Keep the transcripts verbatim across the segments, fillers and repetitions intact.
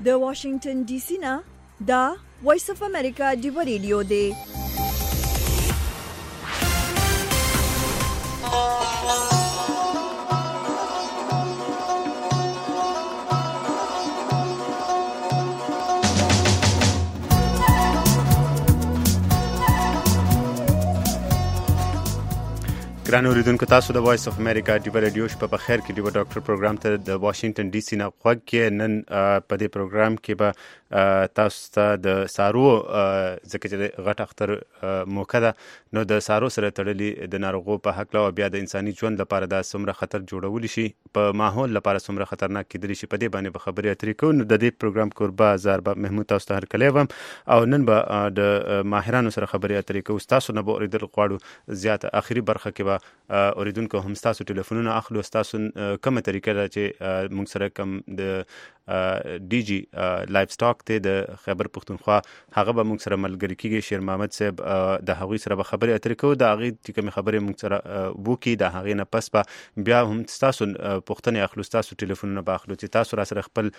د واشنگټن ډي سي نه دا وایس اف امریکا دی ریډیو دی. ګران اوریدونکو، تاسو د وایس اف امریکا دی ریډیو شپه په خیر کې دی ډاکټر پروګرام ته د واشنگټن ډي سي نه غوږ کې. نن په دې پروګرام کې به تاسو ته د سارو ځکه چې غټ اختر موقع ده، نو د سارو سره تړلي د ناروغو په حق له بیا د انساني ژوند لپاره د څومره خطر جوړول شي، په ماحول لپاره څومره خطرناک کېدلی شي، په دې باندې به خبرې اترې کوو. نو د دې پروګرام کوربه زاربه محمود تاسو ته هرکلی وم، او نن به د ماهرانو سره خبرې اترې کوو. تاسو نه به اورېدل غواړو زیاته اخري برخه کې به اوریدونکو هم تاسو ټلیفونونه اخلو، تاسو کومه طریقه ده چې موږ سره کوم د ډي جي لایف سټاک ته د خیبر پختونخوا هغه به موږ سره ملګری کیږي. شیر محمد صاحب د هغوی سره به خبرې اترې کوو، د هغې چې کومې خبرې موږ سره وکړي د هغې نه پس به بیا هم تاسو پوښتنې اخلو، تاسو ټلیفونونه به اخلو چې تاسو را سره خپل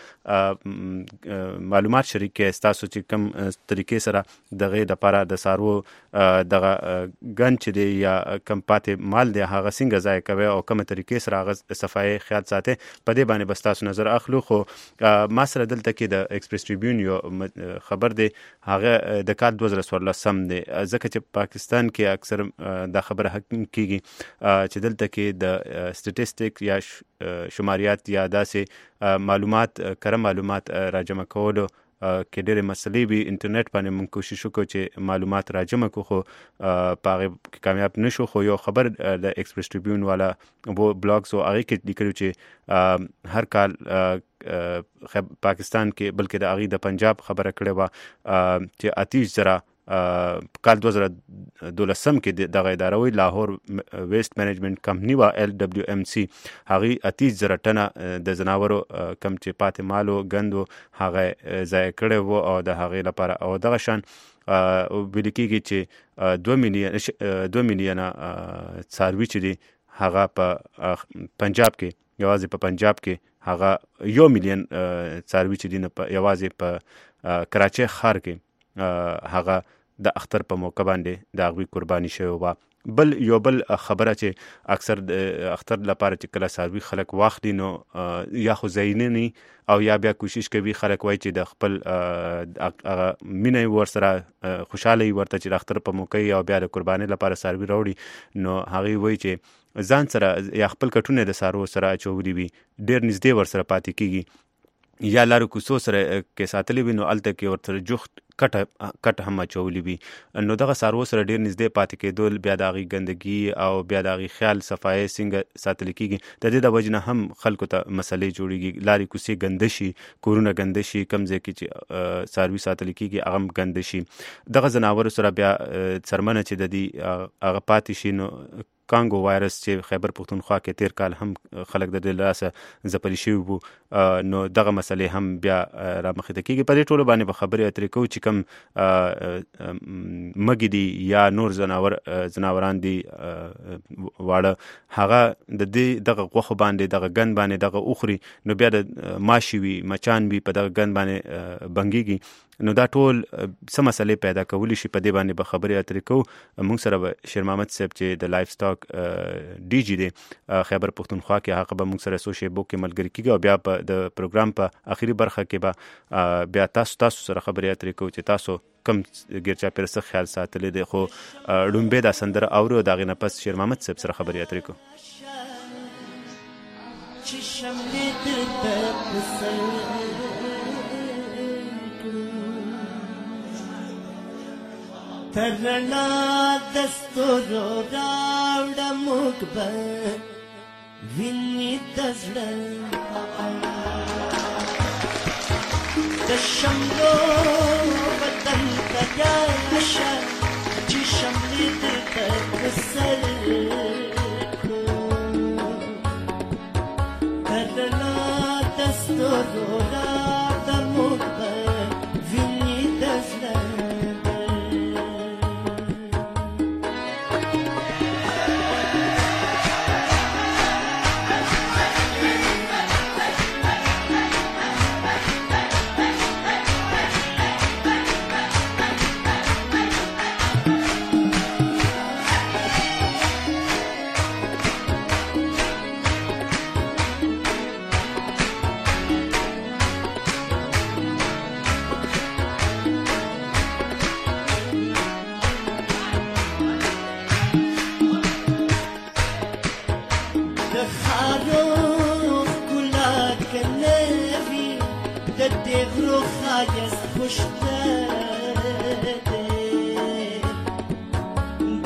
معلومات شریک کړئ، تاسو چې کوم طریقې سره دغې دپاره د څاروو دغه ګن چې دی یا کم پاتې مال دی هغه څنګه ضایع کوي او کومه طریقې سره هغه صفایي خیال ساتي، په دې باندې بس تاسو نظر اخلو. خو ما سره دلته کې د ایکسپریس ټریبیون یو خبر دی، هغه د کال دوه زره څوارلسم دی، ځکه چې پاکستان کې اکثر دا خبره حکم کیږي چې دلته کې د سټیټسټیک یا شماریات یا داسې معلومات کره معلومات راجمع کولو کې ډېرې مسلې وي. انټرنیټ باندې موږ کوشش وکړو چې معلومات راجمع کړو، خو په هغې کې کامیاب نشو. خو یو خبر د ایکسپریس ټریبیون والا بلاګز و هغې کې لیکلي چې هر کال پاکستان کې بلکې د هغې د پنجاب خبره کړې وه چې اتیس زره کال دوه زره دولسم کې دغه اداره وی لاهور ویسٹ مینجمنٹ کمپنی وا ایل ډبلیو ام سی هغې اتیس زره ټنه د ځناورو کم چې پاتې مالو ګندو هغه ضایع کړی و، او د هغې لپاره او دغه شان ویل کېږي چې دوه میلیونه دوه میلیونه څاروي چې دي هغه په پنجاب کې یوازې په پنجاب کې هغه یو میلیون څاروي چې دي یوازې په کراچۍ ښار کې هغه د اختر په موقع باندې د هغوی قرباني شوی وه. بل یو بل خبره چې اکثر د اختر لپاره چې کله څاروي خلک واخلي نو یا خو ځایونه نی او یا بیا کوشش کوي خلک وایي چې د خپل مینه ورسره خوشحاله وي ورته چې د اختر په موقع او بیا د قربانۍ لپاره څاروي راوړي، نو هغې وایي چې ځان سره یا خپل کټونه د څاروو سره اچولي وي ډېر نږدې ورسره پاتې کېږي، یا لارو کوڅو سره کې ساتلی وي نو هلته کې ورسره جوخت کټه کټ هم اچولی وي، نو دغه څاروو سره ډېر نږدې پاتې کېدل بیا د هغې ګندګي او بیا د هغې خیال صفایي څنګه ساتلی کېږي، د دې د وجې نه هم خلکو ته مسلې جوړېږي. لارې کوڅې ګنده شي، کورونه ګنده شي، کوم ځای کې چې څاروي ساتلی کېږي هغه هم ګنده شي. دغه ځناورو سره بیا څرمنه چې د دې هغه پاتې شي، نو کانګو وایرس چې خیبر پختونخوا کې تیر کال هم خلک د دې لاسه ځپلي شوي وو، نو دغه مسلې هم بیا رامخې ته کېږي. په دې ټولو باندې به خبرې اترې کوو چې کوم مږي دي یا نور ځناور ځناوران دي واړه هغه د دې دغه غوښو باندې دغه ګند باندې دغه وخوري، نو بیا د ماشي وي مچان وي په دغه ګند باندې بنګېږي، نو دا ټول څه مسلې پیدا کولی شي، په دې باندې به خبرې اترې کوو. موږ سره به شیر محمد صاحب چې د لایف سټاک ډي جي دی خیبر پختونخوا کې هغه به موږ سره څو شیبو کې ملګري کېږي، او بیا په د پروګرام په اخري برخه کې به بیا تاسو تاسو سره خبرې اترې کوو چې تاسو کم ګیر چاپېره څه خیال ساتلی دی. خو ړومبې دا سندره اورو، د هغې نه پس شیر محمد صاحب سره خبرې اترې کوو. ترنا دستورو راوڑا مکبا وینی دزڑا دشملو بدن تجاشا چی شملی دتا سر کو ترنا دستورو راوڑا مکبا وینی دزڑا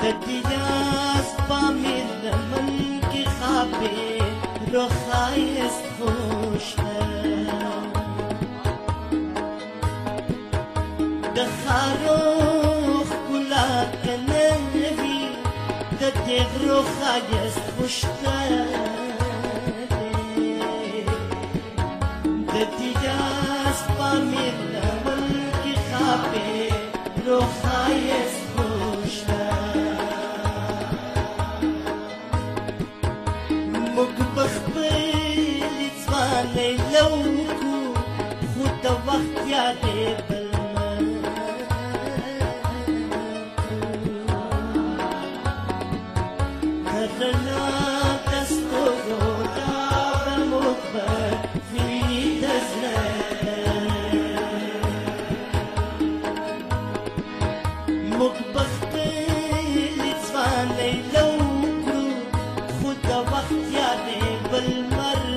دیاز پامیر لمن کی خوابه رو خایست خوشته د خاروخ کلا کنوی د دیغ رو خایست خوشته د دیاز پامیر لمن کی خوابه رو خایست لوکو خود د وخت یادې بلمه کرنا دستورو دا به موږ به ویني د زړه موږ به خپلې ځوانۍ لوکو خود د وخت یادې بلمه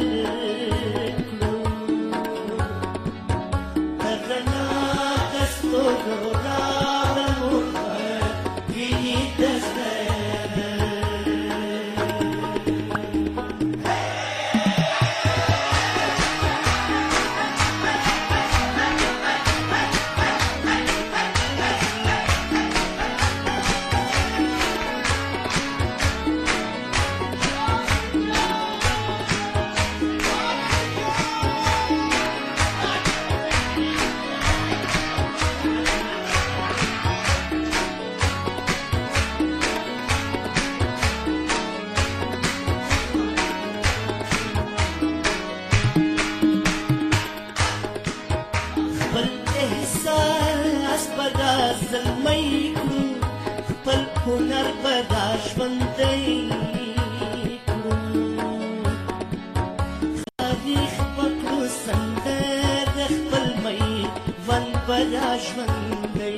هنر بدا ژوندی کړو تاریخ پکړو سندر د خپل مې ون بدا ژوندی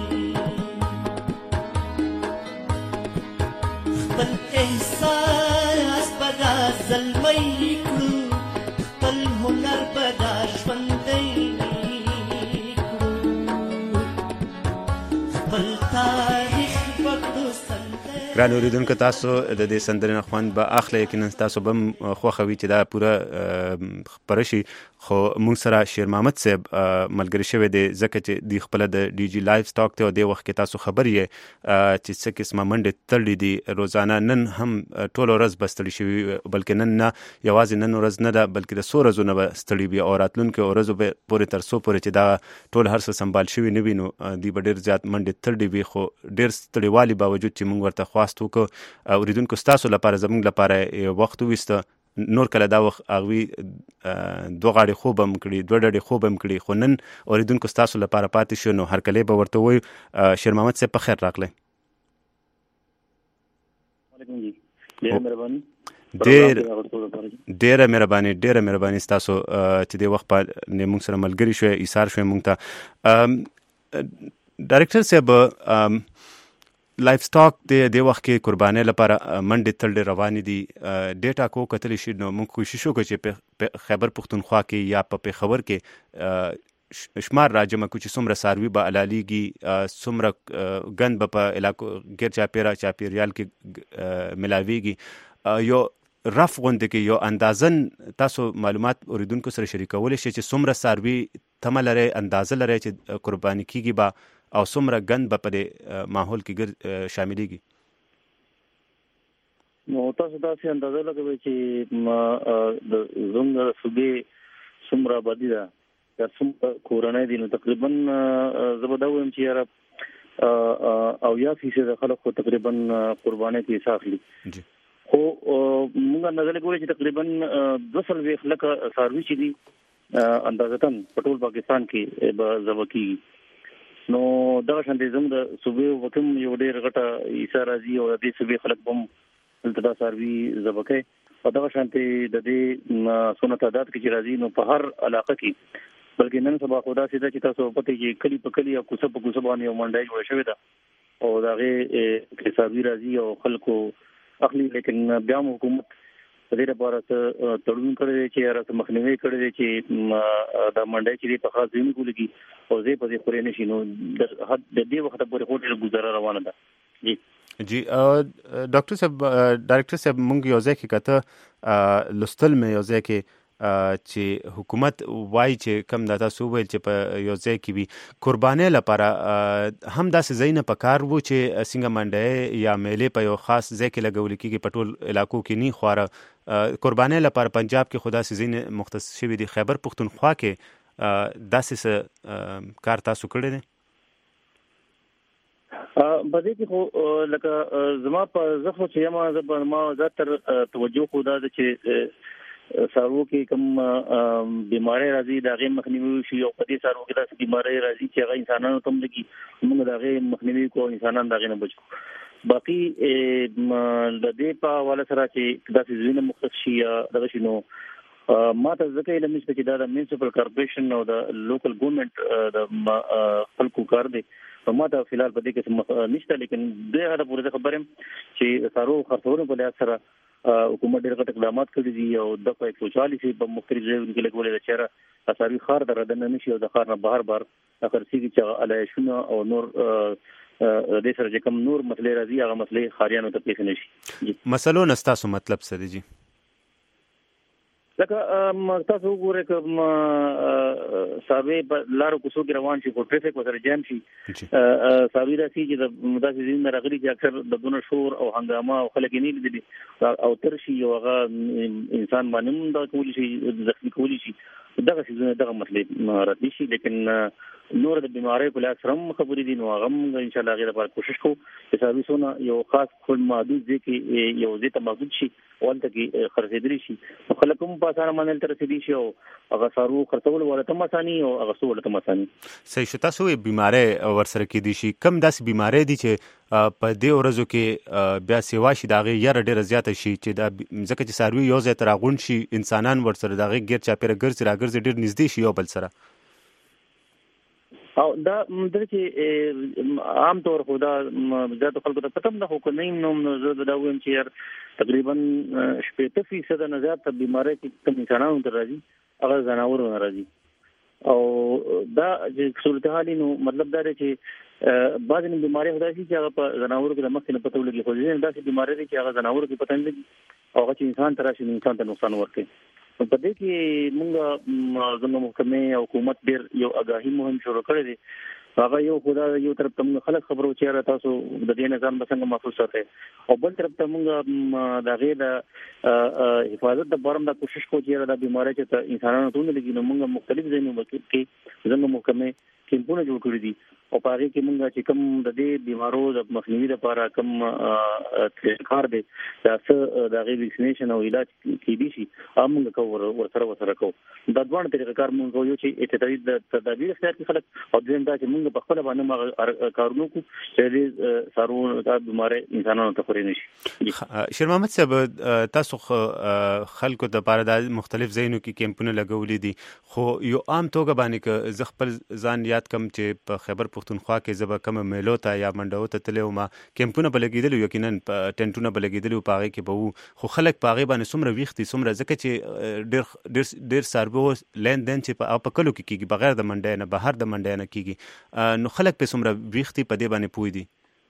خپل احساس بدا زلمی کړو خپل هنر بدا ژوندی کړو خپل تاریخ ګران اوریدونکو تاسو د دې سندرې نه خوند به اخلئ یقینا تاسو به هم خوښوي چې دا پوره خپره شي خو موږ سره شیر محمد صاحب ملګری شوی دی ځکه چې دوی خپله د ډي جي لایف سټاک ته او دې وخت کې تاسو خبر یې چې څه قسمه منډې تړلې دي روزانه نن هم ټوله ورځ به ستړي شوي بلکې نن نه یوازې نن ورځ نه ده بلکې د څو ورځو نه به ستړي وي او راتلونکو ورځو به پورې تر څو پورې چې دا ټول هر څه سنبال شوي نه وي نو دوی به ډېر زیات منډې تړلې وي خو ډېر ستړیوالي باوجود چې موږ ورته خواست وکړو اوریدونکو ستاسو لپاره زموږ لپاره وخت وویسته نور کله دا وخت هغوی دوه غاړې خوب هم کړي دوه ډډې خوب هم کړي خو نن اوریدونکو ستاسو لپاره پاتې شو نو هرکلی به ورته ووایو شیر محمد صاحب په خیر راغلی ډېره مهرباني ډېره مهرباني ستاسو چې دې وخت باندې موږ سره ملګري شوی ایثار شوی موږ ته ډایرکټر صاحب لایف سټاک د دې وخت کې قربانۍ لپاره منډې تړلې روانې دي ډیټا کو کتلی شي نو موږ کوشش وکړو چې په خیبر پښتونخوا کې یا په پېښور کې شمار راجمع کړو چې څومره څاروي به حلالېږي څومره ګند به په علاقو ګیر چاپېره چاپېریال کې ملاویږي یو رف غوندې کې یو اندازن تاسو معلومات اوریدونکو سره شریکولی شئ چې څومره څاروي تمه لرئ اندازه لرئ چې قرباني کېږي به او څومره ګند به په دې ماحول کې شاملېږي نو تاسو داسې اندازه لګوئ چې زموږ د صوبې څومره آبادي ده یا څومره کورنۍ دي نو تقریبا زه به دا ووایم چې یاره اویا فیصده خلک خو تقریبا قربانۍ کې حصه اخلي خو موږ اندازه لګولی چې تقریبا دوه څلوېښت لکه څاروي چې دي اندازتاً په ټول پاکستان کې به ذبح کېږي نو دغه شانتې زموږ د صوبې وکم یو ډېر غټه حصه راځي او د دې صوبې خلک به هم دلته دا څاروي ذبح کوي او دغه شانتې د دې څونه تعداد کې چې راځي نو په هر علاقه کې بلکې نن سبا خو داسې ده چې تاسو پته چې کلي په کلي او کوڅه په کوڅه باندې یو منډی جوړه شوې ده او د هغې کې څاروي راځي او خلکو اخلي لیکن بیا هم حکومت په دې لپاره تړون کړی دی چې یاره مخنیوی کړی دی چې دا منډی چې دی په خاص ځایونو کې ولګي او ځای په ځای خورې نه شي نو د دې وخته پورې خو ډېره ګزاره روانه ده جی جی ډاکټر صاحب ډایرکټر صاحب مونږ یو ځای کې کته لستل مې یو ځای کې چې حکومت وایي چې کم د تاسو ویل چې په یو ځای کې وي قربانۍ لپاره هم داسې ځای نه پکار وو چې څنګه منډۍ یا میلې په یو خاص ځای کې لګول کېږي په ټول علاقو کې نه خواره قربانۍ لپاره پنجاب کې خدا سي ځای مختص شوي دي خیبر پختونخوا کې داسې کار تاسو کړی دی په دې کې خو لکه زما په زخه چې ما زه ما زیاتر توجه خو دا چې سارو کې کوم بیماری راځي دا غي مخنیوي شي او په دې سارو کې دا بیماری راځي چې هغه انسانانو ته لګي موږ دا غي مخنیوي کو انسانان دا غي نه بچو باقي د دې په حواله سره چې دا ځینې مختص شي دا شنو ما ته ځکه علم نشته چې دا د میونسپل کارپوریشن او د لوکل ګورنمنت د خلکو کار دی ما ته فلحال په دې کې نشته لیکن دغه د پوره خبرم چې سارو خرڅونو په لحاظ سره حکومت ډېر غټ اقدامات کړي دي او د په ایک سو چالیس په مختلف ځایونو کې لګولې د چیرې اساري خار درته نشي او د خار نه بهر بهر خرڅيږي چې علایشونه او نور د سره چې کوم نور مسلې راځي هغه مسلې خاریانو ته پیښ نشي مسلو نستاسو مطلب څه دی لکه تاسو وګورئ کوم ساوي لارو کوڅو کې روان شي په ټریفیک وسره جام شي ساوي راسي چې د مداسې دین راغلي چې اکثر د دونه شور او هنګامه او خلک نه لیدلي او تر شي یو هغه انسان باندې د کولی شي ځخمي کولی شي دغه څه دغه مسلې راځي شي لیکن نور د بیماری په لاس رم خبرې دي نو هغه ان شاء الله غیر لپاره کوشش کوو چې ساوي سونه یو خاص خپل محدود ځکه یو ځکه محدود شي ولته کې خرڅېدري شي خلک هم په اسانه باندې تر رسیدي شي او هغه سارو خرڅول ولته مسانی او هغه سو ولته مسانی صحیح شته سو بیماری ورسره کې دي شي کم داسې بیماری دي چې په دې ورځو کې بیا سیوا شي داغه یاره ډیره زیاته شي چې دا ځکه چې ساروي یو ځای تر غون شي انسانان ورسره داغه غیر چا پیره ګرځي راګرځي ډیر نږدې شي یو بل سره او دا مدر چې عام طور خدا زیات خلکو ته پته نه هو نه نو زه دا وایم چې تقریبا شپږ فیصد نه زیات بیماری کې کم انسانانو ته راځي هغه زناورو نه راځي او دا چې صورتحال نو مطلب دا دی چې بعضې بیماری خدای شي چې هغه په زناورو کې د مخکې نه پته ولګي خو ځینې داسې بیماری دي چې هغه زناورو کې پته نه لګي او هغه چې انسان ته راشي انسان ته نقصان ورکوي په دې کې موږ زموږ محکمې او حکومت ډېر یو آگاهي مهم شروع کړی دی هغه یو خدا یو طرف ته خلک خبرو چې را تاسو د دې نظام څنګه محفوظ ساتي او بل طرف ته موږ د غیر د حفاظت د بارم د کوشش کوو چې د بیماری چې انسانانو ته نه لګي نو موږ مختلف ځایونو کې زموږ محکمې کیمپونه جوړ کړی دي او په هغه کې موږ چې کوم د دې بیمارو د مخنیوي لپاره کوم کار دی تاسو د غیر ویکسینیشن او علاج کې دي شي موږ کوو ورسره ورسره کوو د دوه طریقې کار موږ یو چې ابتدایي د تدابیر اختیار کړي خلک او دویم دا چې موږ په خپل باندې کارونه کوو چې سارو د بیماری انسانانو ته خوري نشي شیر محمد صاحب تاسو خلکو د لپاره د مختلف ځایونو کې کیمپونه لګولې دي خو یو عام توګه باندې ک ز خپل ځان یاد کم چې په خیبر پختونخوا کې زبا کم میلو ته یا منډو ته تلو ما کیمپونه بلګیدل یقینا ټنټونه بلګیدل په هغه کې به خو خلک په هغه باندې سمره ویختي سمره ځکه چې ډیر ډیر ډیر ساربو لین دین چې په کلو کې کیږي بغیر د منډې نه بهر د منډې نه کیږي نو خلک په سمره ویختي په دې باندې پوي دي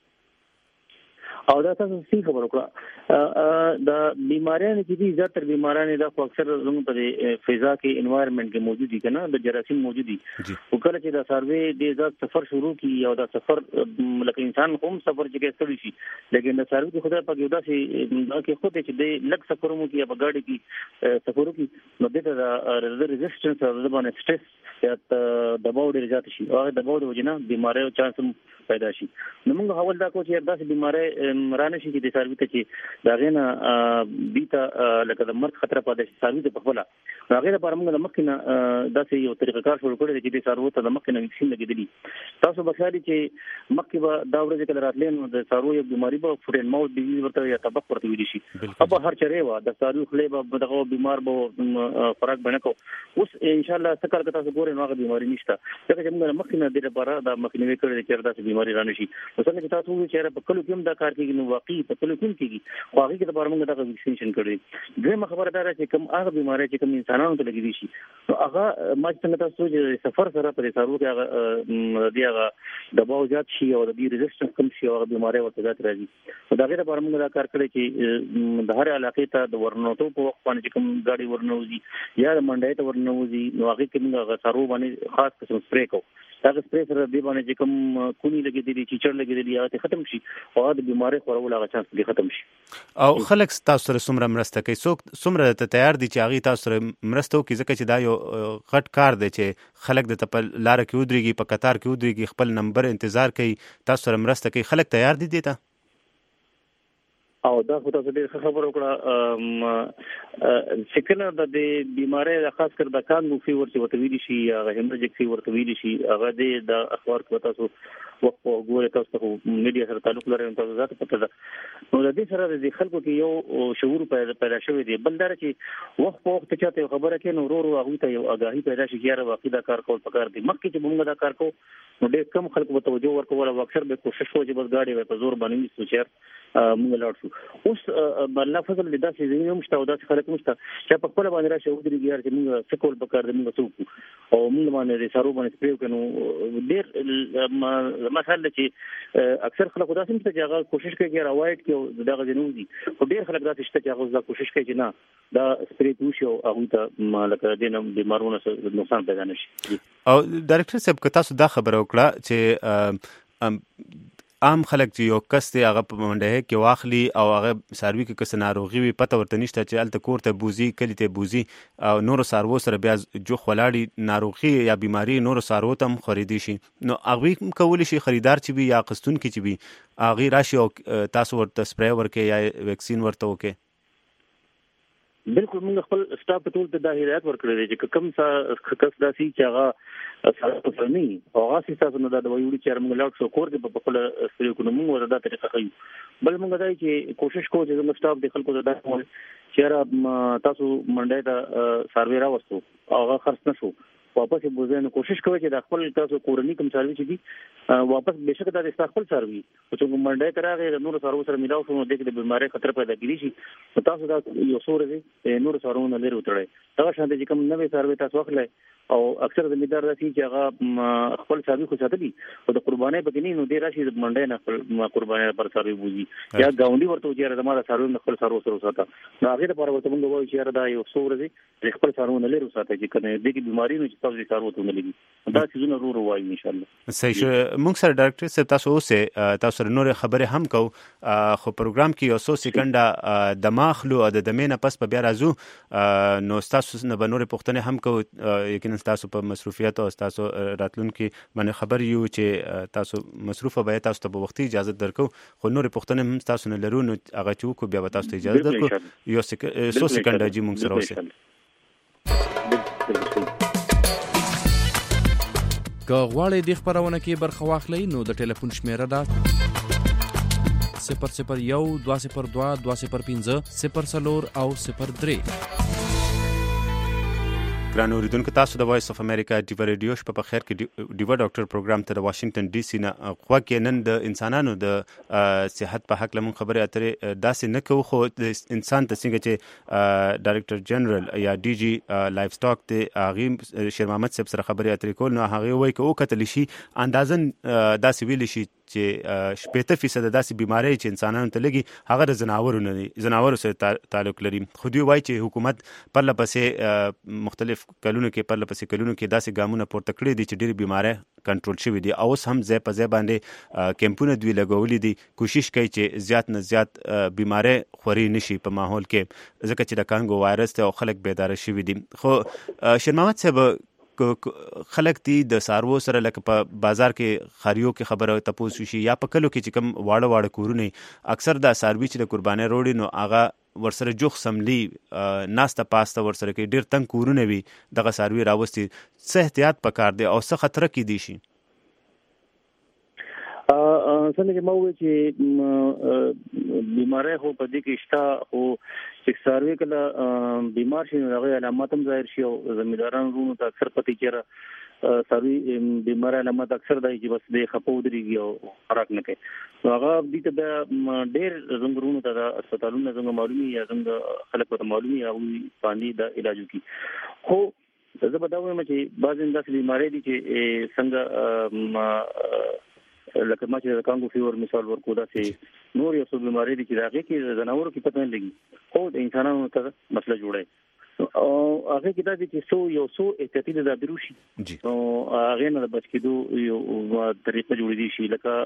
او دا تاسو څه خبر وکړه د بیماریانو چې دي زیاتره بیماریانو دا خو اکثر زموږ په فضا کې انوایرنمنت کې موجود دي کنه د جراثیم موجود دي او کله چې دا سروي د ځات سفر شروع کی او دا سفر لکه انسان کوم سفر چې کوي شي لیکن د سروي خدای په یوه داسې دا کې خو دې چې د لک سفرمو کې یا بغاړي کې سفرو کې نو د ریزिस्टنس او د باندې سټرس یا دباو ډیر زیات شي او دباو د وجنه بیماری او چانس پیدا شي نو موږ حواله دا کو چې داسې بیماری مرانه شي چې د سروي ته چې دا غنه بیتا لکه د مرګ خطر پاتې شي سروي ته په خپل هغه لپاره موږ د مخکنه داسې یو طریقه کار شروع کړی چې د سروي ته د مخکنه ویکسین لګیدلی تاسو بخاري چې مخکې به دا ورځ کله راتلین نو د سروي بیماری به فوټ اینډ ماوث ډیزیز ورته یا تبق ورته ویل شي اب هر چره وا د سروي خلې به دغه بیمار به فرق بنکو اوس ان شاء الله څکر کته ګورې نو هغه بیماری نشته ځکه چې موږ مخکنه د لپاره د مخنیوي کړی چې داسې بیماری رانه شي. نو څنګه چې تاسو وایي چې په کلو کې هم دا کار کېږي نو واقعي په کلو کې هم کېږي خو هغه کې د بار موږ دا ویکسینیشن کړی. دویمه خبره دا چې کوم هغه بیماری چې کوم انسانانو ته لګېدي شي نو هغه ما څنګه تاسو چې سفر سره په سارو کې هغه دی هغه د باو زیات شي او د دې ریزسټنس کم شي او هغه بیماری ورته زیات راځي. دا غیر بار موږ دا کار کړی چې د هر علاقې ته د ورنوتو په وخت باندې کوم ګاډي ورنوځي یا د منډای ته ورنوځي نو هغه کې موږ هغه سارو باندې خاص قسم سپری کوو. دا سپری سره دی باندې چې کوم کونی لګېدلی چې چړ لګېدلی هغه ختم شي او د بیماری خورول هغه چانس دی ختم شي. او خلک تاسو سره څومره مرسته کوي څوک څومره ته تیار دي چې هغه تاسو سره مرسته وکړي ځکه چې دا یو غټ کار دی چې خلک د تپل لار کې ودرېږي په قطار کې ودرېږي خپل نمبر انتظار کوي تاسو سره مرسته کوي خلک تیار دي دي ته او دا خو تاسو ډېر خبر وکړه چې کله د دې بیماری خاص کر د کانګو فیور چې ورته ویل شي یا هیمریجیک فیور ورته ویل شي هغه د اخبار کې تاسو وخت په ګوره تاسو ته میډیا سره تعلق لري تاسو ذات پته ده. نو د دې سره د خلکو کې یو شعور پیدا شوی دی بل دا چې وخت په وخت چاته خبره کې نو ورو ورو هغه ته یو آگاهي پیدا شي چې واقعي دا کار کول پکار دی. مخکې چې موږ دا کار کوو نو ډېر کم خلکو ته توجه ورکول او اکثر به کوشش کوي چې بس گاډي په زور باندې سوچر موږ لاړ شو. اوس بل فضل د داسې ځینې هم شته او داسې خلک هم شته چې په خپل باندې راشي ودرېږي یار چې موږ څه کول پکار دی موږ څوک او موږ باندې د سارو باندې سپری وکړو. ډېر مسله چې اکثر خلک داسې هم چې هغه کوشش کوي چې راوایډ کړي دغه جنوزي او ډېر خلک داسې شته چې هغه دا کوشش کوي چې نه دا سپری توشي او هغه ته مالک دینم بیمارونو نقصان پیدا نشي. او ډایرکټر صاحب که تاسو دا خبره وکړه چې عام خلک چې یو کس دی هغه په منډه کې واخلي او هغه ساروي کې کس ناروغي وي پته ورته نشته چې الته کور ته بوزي کلی ته بوزي او نور سارو سره بیا جوخ ولاړي ناروغي یا بیماری نور سارو ته هم خریدي شي نو هغه کولی شي خریدار چې وي یا قستون کې چې وي هغه راشي او تاسو ورته سپری ورکې یا ویکسین ورته وکې. بالکل موږ خپل سټاف ټول ته دا هدایت ورکړی دی چې کوم څه کس داسي چې هغه سره فرني او هغه تاسو نه دا د ویوړي چې موږ لاټ سو کور کې په خپل سپری کو موږ وردا طریقه کوي. بل موږ دا چې کوشش کوو چې موږ سټاف د خلکو ته دا چې تاسو منډه ته سروي راوستو او هغه خرڅ نشو واپس بوزنه کوشش کوي چې د خپل تاسو کورنی کوم سروي چې دي واپس بشک دا د خپل سروي او چې منډه تراغه د نور سرو سره ملاو شو د دې بیماری خطر پیدا کیږي شي تاسو دا یو سور دي نور سرونه لري وتړي دا شانته چې کوم نوې سروي تاسو واخلئ او اکثر زمیدار راشي چې هغه خپل سروي خو ساتلي او د قرباني پکې نه نو ډیر راشي د منډه نه قرباني پر سروي بوزي یا گاونډي ورته چې د ماده سروي خپل سرو سره ساته نو هغه لپاره ورته موږ وایو چې دا یو سور دي خپل سرونه لري وساته چې کنه د دې بیماری نه تاسو یې کارو ته لګي دا چې زونه ورو وایي ان شاء الله. صحیح شو. موږ سره ډایرکټر صاحب تاسو اوسه تاسو سره نور خبره هم کو خو پروګرام کې یو څو سکند د ماخلو او د دمینه پس په بیا راځو نو تاسو نه بنور پښتنه هم کو یقینا تاسو په مصروفیت او تاسو راتلونکي باندې خبر یو چې تاسو مصروفه به تاسو ته په وختي اجازه درکو خو نور پښتنه هم تاسو نه لرو نو هغه چې کو بیا تاسو ته اجازه درکو یو څو سکند چې موږ سره اوسه. که غواړئ د خبرونه کې برخه واخلئ نو د ټلیفون شمیره ده صفر صفر یو دوه صفر دوه دوه صفر پنځه صفر څلور او صفر درې. ګران اوریدونکو تاسو د وایس اف امریکا ډیو ریډیو شپه په خیر کې ډیو ډاکټر پروګرام ته د واشنگټن ډي سي نه خو کې نن د انسانانو د صحت په حق لمون خبره اترې داسې نه کوو خو د انسان ته څنګه چې ډایرکټر جنرال یا ډي جي لایف سټاک ته هغه شیر محمد صاحب سره خبرې اترې کول نو هغه وایي چې او کتل شي اندازن داسې ویل شي چې شپږ فیصد داسې بیماری چې انسانانو ته لګي هغه د زناورو نه زناورو سره تعلق لري. خو دوی وایي چې حکومت پر لپسې مختلف کلونو کې پر لپسې کلونو کې داسې ګامونه پورته کړي دي چې ډېر بیماری کنټرول شوی دي او اوس هم ځای په ځای باندې کیمپونه دوی لګولي دي کوشش کوي چې زیات نه زیات بیماری خوري نشي په ماحول کې ځکه چې د کانګو وایرس ته خلک بیدار شوي دي. خو شیر محمد صاحب خلک دي د سارو سره لکه په بازار کې خاریو کې خبره تاسو شي یا په کلو کې چې کوم واړه واړه کورونه اکثر د ساروي چې د قرباني روړي نو هغه ورسره جوخ سملی ناسته پاسته ورسره کې ډیر تنگ کورونه وي دغه ساروي راوستي څه احتیاط پکار دی او څه خطر کې دي شي. څنګه چې ما وایي چې بیماری خو په دې کې شته خو چې سروي کله بیمار شي نو هغه علامات هم ظاهر شي او زمینداران ورونو ته اکثر پتی کېره سروي بیماری علامات اکثر دای چې بس د خپو دريږي او خوراک نه کوي نو هغه دې ته ډېر زنګرونو ته د هسپتالونو څنګه معلومي یا څنګه خلک ته معلومي او باندې د علاج کوي خو زه به دا وایم چې بعض انداسې بیماری دي چې څنګه لکه ما چې د کانګو فیور مثال ورکو دا چې نور یو څه بیماری دي چې راغلي کې زناورو کې پته نه لګي خو د انسانانو ته مسله جوړه او هغه کې دا چې سو یو سو احتیاطي د بیروشي او هغه نه بچ کېدو یو طریقه جوړې دي شي لکه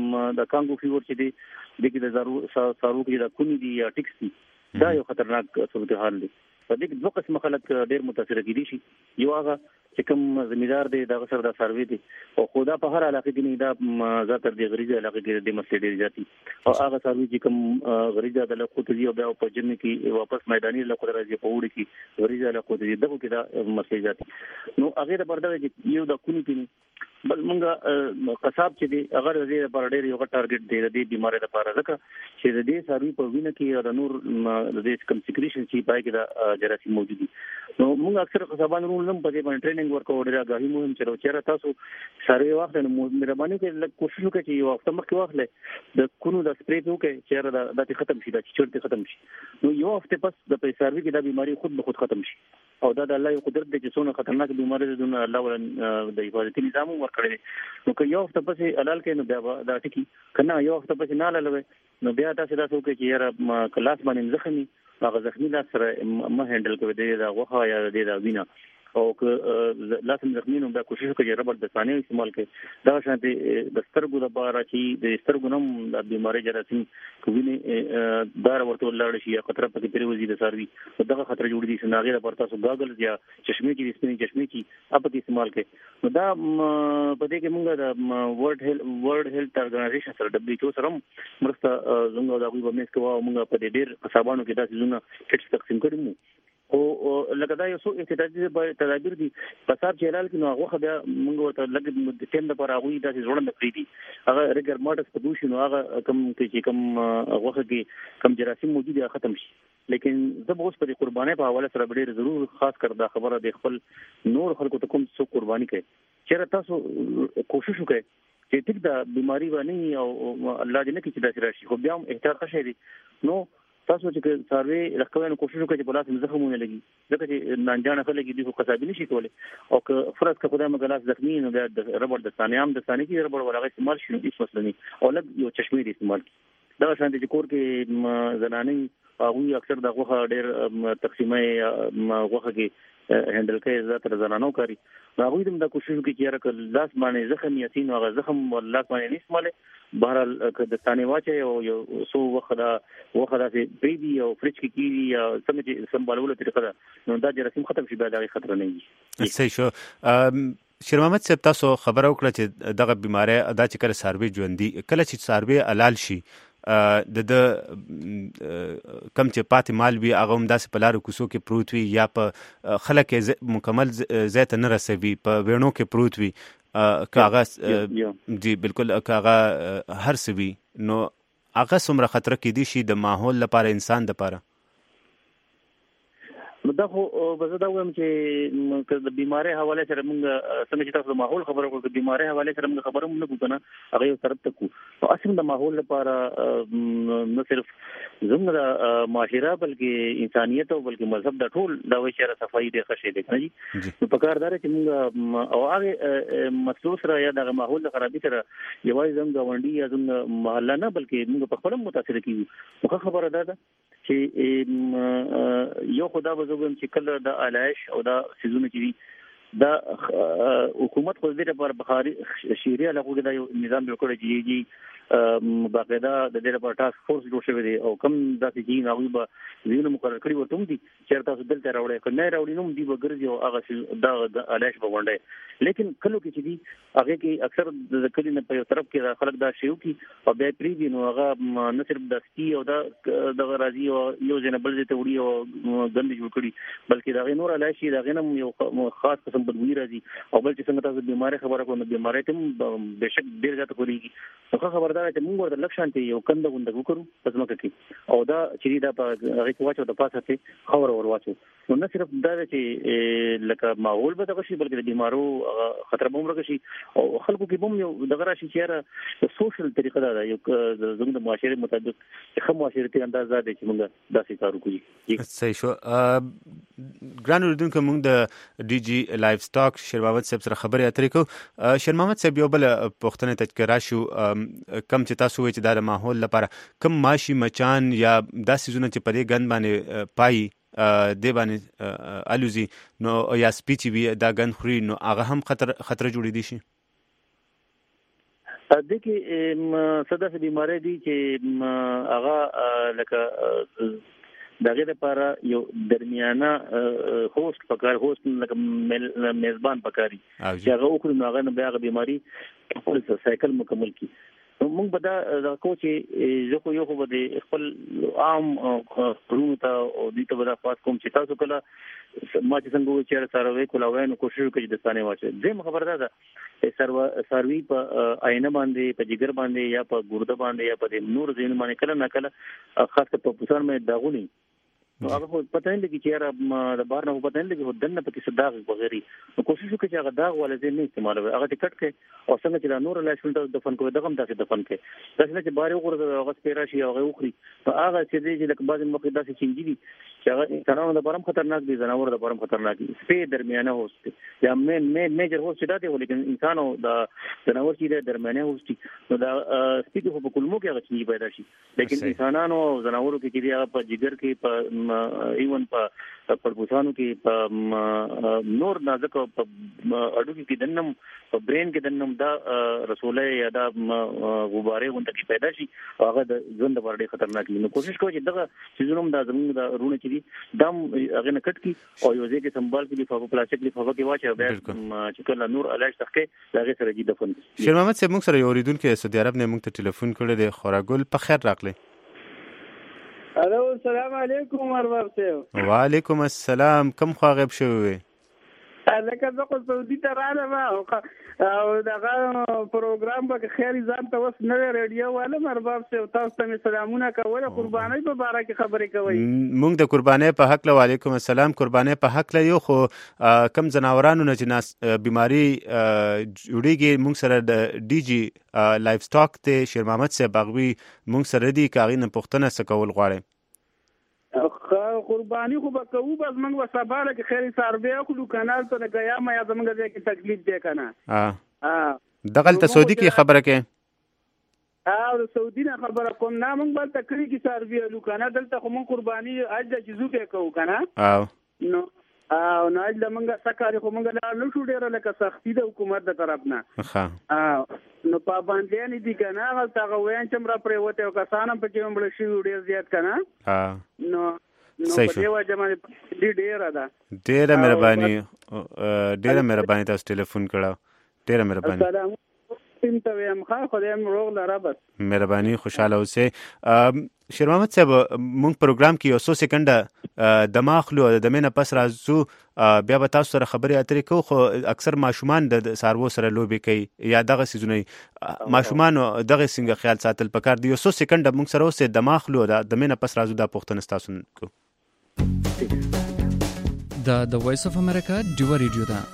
د کانګو فیور چې دی د کې د زارو سارو کې د کونی دي یا ټیکس دي دا یو خطرناک صورتحال دی په دې کې دوه قسم خلک ډېر متاثر کېدي شي یو هغه چې کوم زمیندار دی دا سره د سروي دی او خدا په هر علاقه کې نه دا زیاتره د غریزه علاقه کې د مسلې ډېر زیاتی او هغه سروي چې کوم غریزه د علاقو ته دی او بیا په جن کې واپس میداني علاقو ته راځي په وړي کې غریزه علاقو ته دی دغه کې دا مسلې زیاتی نو هغه د پرده چې یو د کونی پینی بل مونږه قصاب چې دی هغه د دې لپاره ډېر یو ټارګټ دی د دې بیماری لپاره ځکه چې د دې سروي په وینه کې د نور د دې کم سیکریشن چې پای کې د جراثیم موجود دي نو موږ اکثر قصابان رول نم په دې باندې ټریننګ ورکو ډېر غاهي مهم چلو چیرې تاسو سروي وخت نو مهرباني کوي کوشش وکړئ چې یو وخت مخکې واخلې د کونو د سپری په کې چیرې د د ختم شي د چورته ختم شي نو یو هفته پس د په سروي کې د بیماری خود به خود ختم شي او دا د الله یو قدرت دی چې څونه خطرناک بیماری ده نو الله ول د حفاظتي نظام ورکړي نو که یو هفته پس حلال کې نو بیا دا ټکی کنه یو هفته پس نه لالوي نو بیا تاسو دا څوک چې یاره کلاس باندې زخمي هغه زخمي لاس سره ما هندل کوي دا غوخه یا د وینا او که لازم زخمینو بیا کوشش وکړي ربړ د ثانیه استعمال کړي دا شانتي د سترګو د بار چې د سترګو نم د بیماری جراثیم کوینه دار ورته لاړ شي یا خطر پکې پریوزي د سروي دغه خطر جوړ دي چې ناغه د پرتاسو گاګل یا چشمه کې سپینې چشمه کې اپ کې استعمال کړي نو دا په دې کې موږ د ورلد هیلث ورلد هیلث ارګنایزیشن سره دبليو ایچ او سره مرسته زموږ د غوي بمېس کوه موږ په دې ډېر حسابانو کې دا څه کټس تقسیم کړو او لکه دا یو څو احتیاطي تدابیر دي پساب چیرال کې نو هغه بیا موږ ورته لګ د ټیم لپاره هغه د ځوړند کړی دي هغه ریګر ماټس په دوشي نو هغه کم چې کم هغه کې کم جراثیم موجود دي ختم شي لیکن زه به اوس په قربانۍ په حواله سره ډېر ضرور خاص کر دا خبره د خپل نور خلکو ته کوم څو قرباني کوي چیرې تاسو کوشش وکړئ چې ټیک دا بیماری باندې او الله دې نه کې چې دا راشي خو بیا هم احتیاط ښه دي نو تاسو چې سروي راکوي کوشش وکړئ چې په لاس زخمونه لګي ځکه چې نانجانه خلک دي خو قصابي نشي کولای او که فرض کړه خدای مګ لاس زخمي نو بیا د ربړ د ثانیام د ثاني کې ربړ ولغه استعمال شي هیڅ مسله نه او لګ یو چشمه دي استعمال دا شان دي چې کور کې زنانې هغه اکثر د غوخه ډېر تقسیمه غوخه کې هندل کوي زیاتره زنانو کوي هغه دې د کوشش کوي چې راکړ لاس باندې زخم یاسین او زخم لاس باندې استعمال بهرحال که د ثاني واچي او یو سو وخت دا وخت دا پریدي او فرج کې کیږي یا څنګه چې سمبالولو طریقه ده نو دا جراثیم ختم شي بیا دا خطر نه وي صحیح شو شیر محمد صاحب تاسو خبر او کړه چې دغه بیماری ادا چې کله سروي ژوندۍ کله چې سروي حلال شي د د کم چې پاتې مال وي هغه هم داسې په لارو کوڅو کې پروت وي یا په خلک مکمل زیات نه رسوي په وینو کې پروت وي کاغه جی بالکل کاغه هر څه وي نو هغه څومره خطر کې دي شي د ماحول لپاره انسان لپاره دا خو بزه دا وایم چې د بیماری حواله سره موږ څنګه چې تاسو ماحول خبره کوو د بیماری حواله سره موږ خبره مونږ کوو نه هغه یو طرف ته کوو او اصل د ماحول لپاره نه صرف زموږ د معاشره بلکې انسانيت او بلکې مذهب د ټول د وشره صفائی د خشه دي کنه جی نو په کار دار چې موږ او هغه مسلو سره یا د ماحول د خرابې سره یوازې زموږ غونډي یا زموږ محله نه بلکې موږ په خپل متاثر کیږو خو خبره ده چې یو خدا وزوګم چې کله د علایش او د سيزونه چې دا حکومت خو دې لپاره بخاري شریعه لغوه د نظام جوړ کړی چې باقاعده د دې لپاره ټاسک فورس جوړ شوی دی او کم داسې چې هغه به وینو مقرر کړی وته هم دي چې تاسو دلته راوړی کنه راوړی نو دی وګرځي او هغه دا علایش به وړاندې لیکن کلو کې چې دی هغه کې اکثر د کلی نه په طرف کې خلک دا شیو کې او بیا پری دي نو هغه نه صرف د سپي او د غرازي او یو جنبل دې ته وړي او غند جوړ کړي بلکې دا نور علایش دا غنم یو خاص قسم بدوی راځي او بل چې څنګه تاسو بیماری خبره کوو نو بیماری ته بهشک ډیر زیات کوي نو خبردار چې موږ ورته لښانته یو کنده غونډه وکړو په ځمکه کې او دا چې دا په هغه کې واچو د پاسه ته خبر ور واچو نو نه صرف دا چې لکه ماحول به دغه شي بلکې د بیمارو خطر به هم راغشي او خلکو کې هم یو دغه راشي چې را سوشل طریقه دا یو زموږ د معاشري مطابق چې خو معاشرتي انداز دا دی چې موږ داسې کار وکړو. صحیح شو. ګران اوریدونکو موږ د ډي جي لایف سټاک شیر محمد صاحب سره خبرې اترې کوو. شیر محمد صاحب یو بل پوښتنه تذکرہ شو کم چې تاسو وایي چې دا د ماحول لپاره کم ماشي مچان یا داسې زونه چې په دې ګند باندې پای د باندې الوزي نو یا سپیچ وی دا ګند خوري نو هغه هم خطر خطر جوړې دي شي. د کې صدا سي بیماری دي چې هغه لکه دغه لپاره یو درمیانه هوست پکار هوست لکه میزبان پکاري چې هغه وکړي نو هغه نه بیا هغه بیماری خپل سایکل مکمل کی. موږ به دا د کوچي یو خو یو خو د خپل عام قانون ته او د ته ودا خاص کوم چې تاسو کله ما چې څنګه چې سره کولاوي نو کوشش وکړي د ستانه واچي زه خبره ده سرو سروي په آینه باندې په جګر باندې یا په ګورده باندې یا په نور زین باندې کله نه کله خاص په پوسان مې داغونی نو هغه پته نه لګي چې را د بار نه پته نه لګي ودنه پکې صداغ وغيري نو کوشش وکړي چې هغه داغ ولا ځین نه استعمالوي هغه ټکټ کې او څنګه چې نور لاشل ته دفن کوي دغه هم تاسو دفن کې داسې چې بار وګورئ هغه سپیرا شي هغه وخري هغه چې دې چې لکه بعض مخې داسې چینجی دي چې هغه انسانانو د بارم خطرناک دي زناور د بارم خطرناک دي سپې درمیانه هوست یا مین مین میجر هوست دا دی ولیکن انسانو د زناور چې د درمیانه هوست نو دا سپې په کلمو کې هغه چینجی پیدا شي لیکن انسانانو او زناورو کې چې هغه په جګر کې په ایون په پربوسانو کې په نور نازک په اډو کې دنم په برین کې دنم دا رسوله یا دا غباره غونډه کې پیدا شي هغه د ژوند لپاره ډېر خطرناک دي. نو کوشش کوئ چې دغه چیزونو د زموږ د رونه چې دي دم هغه نه کټ کی او یو ځای کې سنبال کې لفافه پلاستیک لفافه کې واچي بیا چې کله نور علاج تخکې هغه سره جدي دفن. شیر محمد صاحب موږ سره یو اوریدونکو سعودي عرب نه موږ ته ټلیفون کړی دی خوراګل په خیر راغلی. الو السلام علیکم ارباب صاحب. وعلیکم السلام. کوم خوا غیب شوی لکه زه خو سعودي ته رالم او دغه پروګرام به خیر ځان ته اوس نوې ریډیو والم ارباب صاحب تاسو ته سلامونه کوله قربانۍ په باره کې خبرې کوي. موږ د قربانۍ په حق له وعلیکم السلام قربانۍ په حق له یو خو کم زناورانو نه چې ناس بیماری جوړیږي موږ سره د ډي جي لایف سټاک ته شیر محمد صاحب باغوي موږ سره دي کاغی نه پښتنه سکول غواړي قرباني خو به کوو بس موږ وسباله کې خیر سروي خو کانال ته غیا ما یا زموږ ځای کې تکلیف دی کنه ها دغلت سعودي کې خبره کې او د سعودي نه خبره کوم نه موږ بل تکلیف کې سروي لو کنه دلته خو موږ قرباني اج د جزو کې کوو کنه او نو او نه اج د موږ سکاري خو موږ لا نو شو ډیره لکه سختي د حکومت د طرف نه ها نو په باندې نه دي کنه هغه تا وین چې مر پرې وته او کسانم په کې مړ شي ډیر زیات کنه ها نو نو په دې وجه باندې ډېر ډېر ده ډېر مهرباني ډېر مهرباني تاسو ټلیفون کړو ډېر مهرباني السلام علیکم ته یم خا خدای مو روغ لرابط مهرباني خوشاله اوسئ. شیر محمد صاحب مونږ پروګرام کې یو څو سکند دماغ لو د مینه پس راځو بیا به تاسو سره خبرې اترې کوو خو اکثر ماشومان د سارو سره لوبي کوي یا دغه سيزونه ماشومان دغه څنګه خیال ساتل پکار دی یو څو سکند مونږ سره اوسه دماغ لو د مینه پس راځو د پښتون تاسو کو د د وایس اف امریکا ډیو ریډیو دا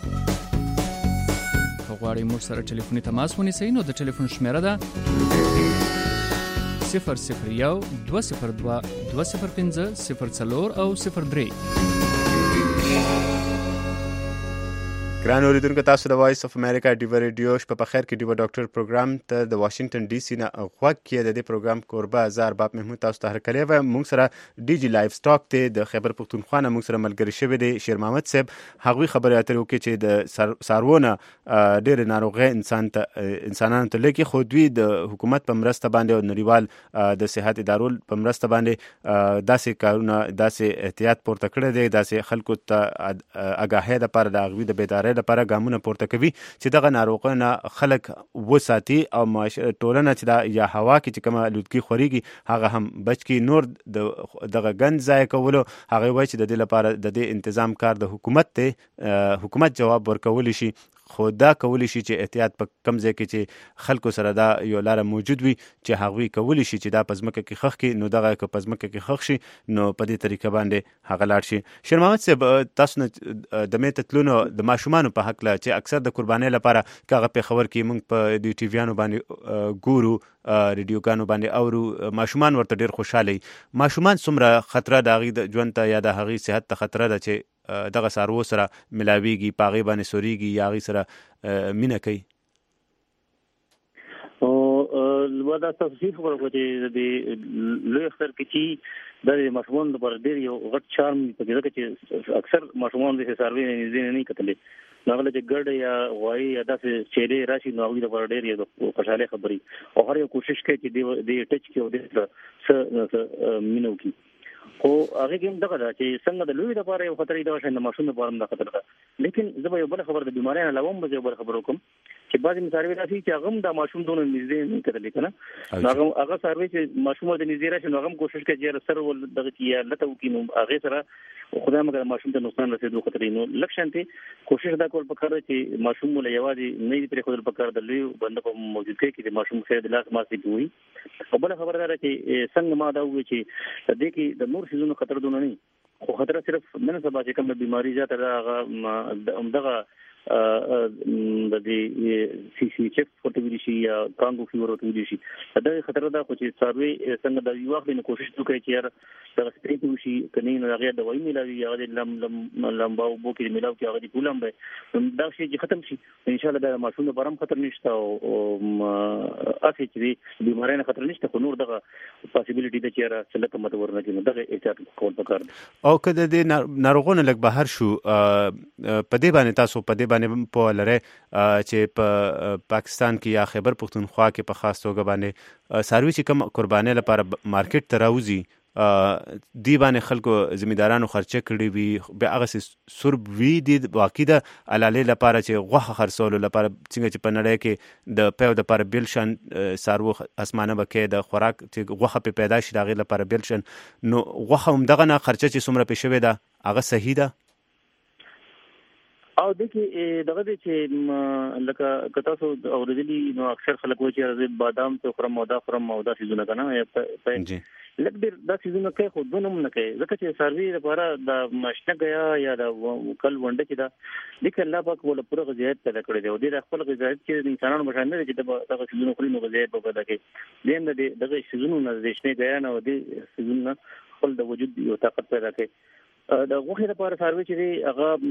غواړئ موږ سره ټلیفوني تماس ونیسئ نو د ټلیفون شمیره ده صفر صفر یو دوه صفر دوه دوه صفر پنځه صفر څلور او صفر درې. ګران اوریدونکو تاسو د وایس اف امریکا ډیو ریډیو شپه په خیر کې ډیو ډاکټر پروګرام ته د واشنگټن ډي سي نه غوږ کې د دې پروګرام کوربه زار باب محمود تاسو ته هرکلی و موږ سره ډي جي لایف سټاک ته د خیبر پختونخوا نه موږ سره ملګری شوی دی شیر محمد صاحب هغوی خبرې اترې وکړي چې د سارونه ډېر ناروغه انسان ته انسانانو ته لکه خو دوی د حکومت په مرسته باندې او نړیوال د صحت ادارو په مرسته باندې داسې کارونه داسې احتیاط پورته کړی دی داسې خلکو ته آگاهی لپاره د هغوی د بیدارۍ لپاره ګامونه پورته کوي چې دغه ناروغانه خلک وساتي او ټولنه چې دا یا هوا کې چې کومه لودګي خوريږي هغه هم بچ کی نور دغه ګند ځای کولو هغه وایي چې د دې لپاره د دې تنظیم کار د حکومت ته حکومت جواب ورکول شي خو دا کولی شي چې احتیاط په کم ځای کې چې خلکو سره دا یو لاره موجود وي چې هغوی کولی شي چې دا په ځمکه کې ښخ کړي، نو دغه که په ځمکه کې ښخ شي نو په دې طریقه باندې هغه لاړ شي. شیر محمد صاحب، تاسو نه د مې تتلونو د ماشومانو په حق له چې اکثر د قربانۍ لپاره که هغه پېښور کې موږ په دې ټي ویانو باندې ګورو، ریډیوګانو باندې اورو، ماشومان ورته ډېر خوشحاله وي. ماشومان څومره خطره د هغوی د ژوند ته یا د هغوی صحت ته خطره ده چې دغه څاروو سره ملاویږي، په هغې باندې سورېږي یا هغوی سره مینه کوي؟ او دا تفصیل خبره کوي چې د لوی اختر کې چې د ماشومان لپاره ډېر یو غټ چارم په کې چې اکثر ماشومان د سروي نه نه کتلې ناغله چې ګډ یا غوای یا داسې چيلې راشي نو هغه لپاره ډېر یو خوشاله خبري او هر یو کوشش کوي چې د ټچ کې او د س مينو کې خو هغه کوم دغه چې څنګه د لوی لپاره یو خطر دی او د ماشوم لپاره هم د خطر ده. لیکن زه به یو بل خبر د بیماری نه علاوه به یو بل خبر وکم چې بعضی مساروي راشي چې هغه د ماشوم دونه نږدې نه کړل کنه هغه هغه سروي چې ماشوم د نږدې راشي نو هغه کوشش کوي چې سر ول دغه کې لته وکینو هغه سره خدای مګر ماشوم ته نقصان رسیدو خطر نو لکشنته کوشش دا کول پکاره چې ماشوم له یوازې نه پرې خپل پکاره د لوی بند په موجود کې چې ماشوم خیر د لاس ماسي وي. او بل خبردار چې څنګه ما دا وی چې د دې کې د نور شیزونو خطر دونه نه خو خطر صرف نن سبا چې کوم بیماری ذات هغه دغه د دې سی سی چیک فوټویلی شي یا کانګو فیور فوټویلی شي دا خطر دا خو چې سروي څنګه د یو وخت نه کوشش وکړي چې یار دا سپریټ وشي کني نه هغه د وای ملاوي هغه لم لم لمباو بو کې ملاو کې هغه د کولم به دا شي چې ختم شي ان شاء الله دا ماشوم لپاره خطر نشته او اسی چې بیماری نه خطر نشته خو نور دغه پاسیبিলিټي د چیرې څلته متور نه کینو دغه احتیاط کول پکار دي. او کله د ناروغونو لګ بهر شو په دې باندې تاسو په دې باندې په لره چې په پاکستان کې یا خیبر پختونخوا کې په خاص توګه باندې سروي چې کوم قربانۍ لپاره مارکیټ ته راوځي دی باندې خلکو زمیندارانو خرچه کړي وي به هغه سرب وی دي واقع ده علالې لپاره چې غوښه خرڅولو لپاره څنګه چې په نړۍ کې د پیو د لپاره بیل شان سارو اسمانه بکې د خوراک چې غوښه په پیدا شي دغه لپاره بیل شان نو غوښه هم دغه نه خرچه چې څومره پېښوي ده هغه صحیح ده. او دغه دغه چې لکه کتا سو اوریدلی نو اکثر خلک وایي چې بادام ته خرم مودا خرم مودا سيزونه کنه په لکه ډیر دا سيزونه کوي خو دونه نه کوي ځکه چې سروي لپاره د ماشنه غیا یا د کل ونده چې دا لیک الله پاک ولا پوره غذایت پیدا کړی دی او د خپل غذایت چې انسانانو مشان نه چې دغه سيزونه خوري نو غذایت په پیدا کوي دیم د دغه سيزونو نه د شنه غیا نه ودي سيزونه خپل د وجود یو طاقت پیدا کوي. د غوښې لپاره سروي چې